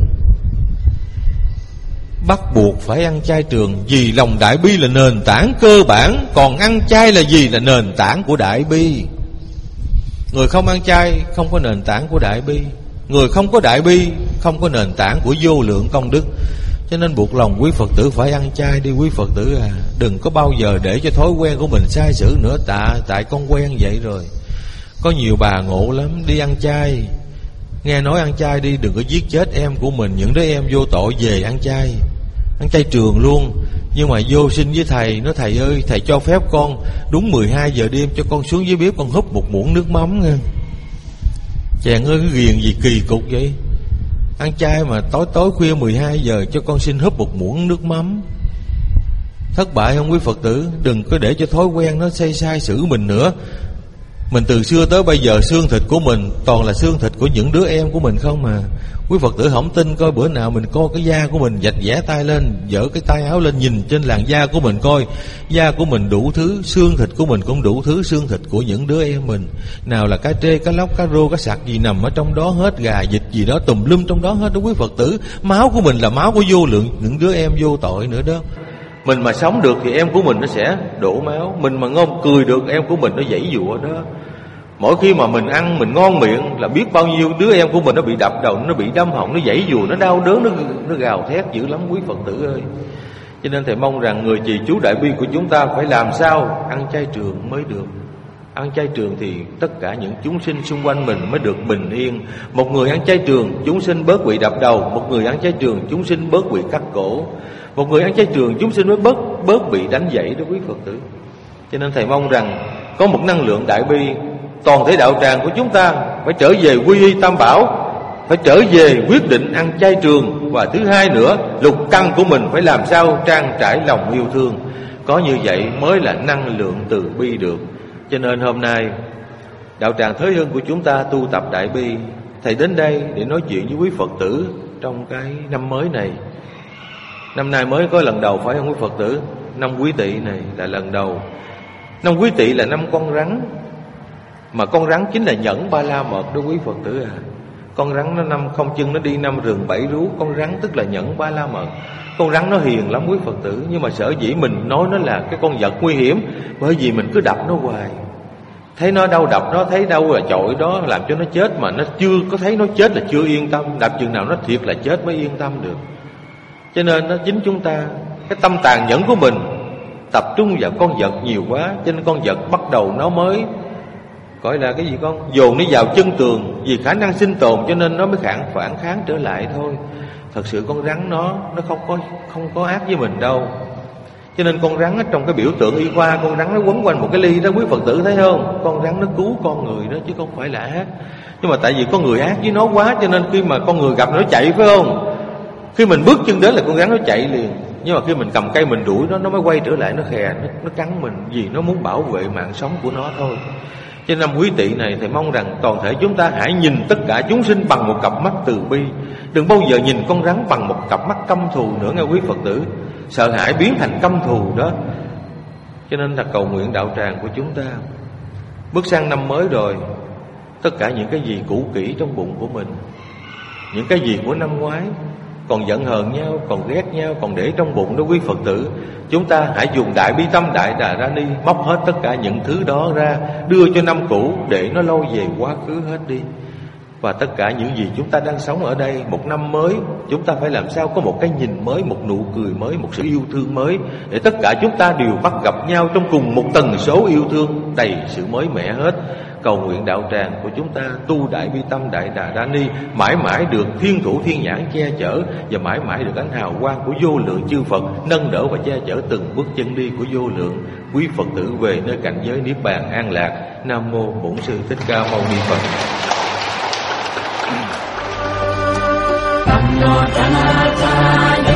Bắt buộc phải ăn chay trường. Vì lòng Đại Bi là nền tảng cơ bản. Còn ăn chay là gì? Là nền tảng của Đại Bi. Người không ăn chay không có nền tảng của Đại Bi. Người không có Đại Bi không có nền tảng của vô lượng công đức. Cho nên buộc lòng quý Phật tử phải ăn chay đi quý Phật tử à. Đừng có bao giờ để cho thói quen của mình sai sử nữa. Tại, tại con quen vậy rồi. Có nhiều bà ngộ lắm, đi ăn chay, nghe nói ăn chay đi đừng có giết chết em của mình. Những đứa em vô tội về ăn chay, ăn chay trường luôn. Nhưng mà vô xin với thầy, nói thầy ơi, thầy cho phép con đúng mười hai giờ đêm cho con xuống dưới bếp con húp một muỗng nước mắm nha. Chàng ơi, cái ghiền gì kỳ cục vậy? Ăn chay mà tối tối khuya mười hai giờ cho con xin húp một muỗng nước mắm. Thất bại không quý Phật tử? Đừng có để cho thói quen nó xây sai xử mình nữa. Mình từ xưa tới bây giờ xương thịt của mình toàn là xương thịt của những đứa em của mình không mà. Quý Phật tử không tin coi bữa nào mình coi cái da của mình, vạch vẽ tay lên, dỡ cái tay áo lên, nhìn trên làn da của mình coi. Da của mình đủ thứ, xương thịt của mình cũng đủ thứ xương thịt của những đứa em mình. Nào là cá trê, cá lóc, cá rô, cá sặc gì nằm ở trong đó hết, gà, vịt gì đó tùm lum trong đó hết đó quý Phật tử. Máu của mình là máu của vô lượng những đứa em vô tội nữa đó. Mình mà sống được thì em của mình nó sẽ đổ máu. Mình mà ngon cười được, em của mình nó giãy giụa đó. Mỗi khi mà mình ăn mình ngon miệng là biết bao nhiêu đứa em của mình nó bị đập đầu, nó bị đâm họng, nó giãy giụa, nó đau đớn, nó nó gào thét dữ lắm quý Phật tử ơi. Cho nên thầy mong rằng người trì chú đại bi của chúng ta phải làm sao ăn chay trường mới được. Ăn chay trường thì tất cả những chúng sinh xung quanh mình mới được bình yên. Một người ăn chay trường, chúng sinh bớt bị đập đầu. Một người ăn chay trường, chúng sinh bớt bị cắt cổ. Một người ăn chay trường, chúng sinh mới bớt bớt bị đánh dậy đó quý Phật tử. Cho nên thầy mong rằng có một năng lượng đại bi, toàn thể đạo tràng của chúng ta phải trở về quy y tam bảo, phải trở về quyết định ăn chay trường. Và thứ hai nữa, lục căn của mình phải làm sao trang trải lòng yêu thương. Có như vậy mới là năng lượng từ bi được. Cho nên hôm nay đạo tràng Thới Hưng của chúng ta tu tập đại bi. Thầy đến đây để nói chuyện với quý Phật tử trong cái năm mới này. Năm nay mới có lần đầu phải không quý Phật tử? Năm Quý Tỵ này là lần đầu. Năm Quý Tỵ là năm con rắn, mà con rắn chính là nhẫn ba la mật đó quý Phật tử à. Con rắn nó năm không chân, nó đi năm rừng bảy rú. Con rắn tức là nhẫn ba la mật. Con rắn nó hiền lắm quý Phật tử. Nhưng mà sở dĩ mình nói nó là cái con vật nguy hiểm, bởi vì mình cứ đập nó hoài. Thấy nó đâu đập nó, thấy đâu là chọi đó làm cho nó chết. Mà nó chưa có thấy nó chết là chưa yên tâm. Đập chừng nào nó thiệt là chết mới yên tâm được. Cho nên nó chính chúng ta, cái tâm tàn nhẫn của mình tập trung vào con vật nhiều quá, cho nên con vật bắt đầu nó mới gọi là cái gì con dồn nó vào chân tường. Vì khả năng sinh tồn cho nên nó mới phản phản kháng trở lại thôi. Thật sự con rắn nó nó không có không có ác với mình đâu. Cho nên con rắn ở trong cái biểu tượng y khoa, con rắn nó quấn quanh một cái ly đó quý Phật tử thấy không? Con rắn nó cứu con người đó chứ không phải là ác. Nhưng mà tại vì con người ác với nó quá, cho nên khi mà con người gặp nó chạy phải không? Khi mình bước chân đến là con rắn nó chạy liền. Nhưng mà khi mình cầm cây mình đuổi nó, nó mới quay trở lại, nó khè, nó, nó cắn mình. Vì nó muốn bảo vệ mạng sống của nó thôi. Trên năm Quý Tỵ này thầy mong rằng toàn thể chúng ta hãy nhìn tất cả chúng sinh bằng một cặp mắt từ bi. Đừng bao giờ nhìn con rắn bằng một cặp mắt căm thù nữa nghe quý Phật tử. Sợ hãi biến thành căm thù đó. Cho nên là cầu nguyện đạo tràng của chúng ta bước sang năm mới rồi, tất cả những cái gì cũ kỹ trong bụng của mình, những cái gì của năm ngoái còn giận hờn nhau, còn ghét nhau, còn để trong bụng đó quý Phật tử, chúng ta hãy dùng đại bi tâm đại đà ra đi, móc hết tất cả những thứ đó ra, đưa cho năm cũ để nó lâu về quá khứ hết đi. Và tất cả những gì chúng ta đang sống ở đây, một năm mới, chúng ta phải làm sao có một cái nhìn mới, một nụ cười mới, một sự yêu thương mới, để tất cả chúng ta đều bắt gặp nhau trong cùng một tần số yêu thương, đầy sự mới mẻ hết. Cầu nguyện đạo tràng của chúng ta tu đại bi tâm đại đà đa ni mãi mãi được thiên thủ thiên nhãn che chở, và mãi mãi được ánh hào quang của vô lượng chư Phật nâng đỡ và che chở từng bước chân đi của vô lượng quý Phật tử về nơi cảnh giới niết bàn an lạc. Nam mô Bổn Sư Thích Ca Mâu Ni Phật. Nam mô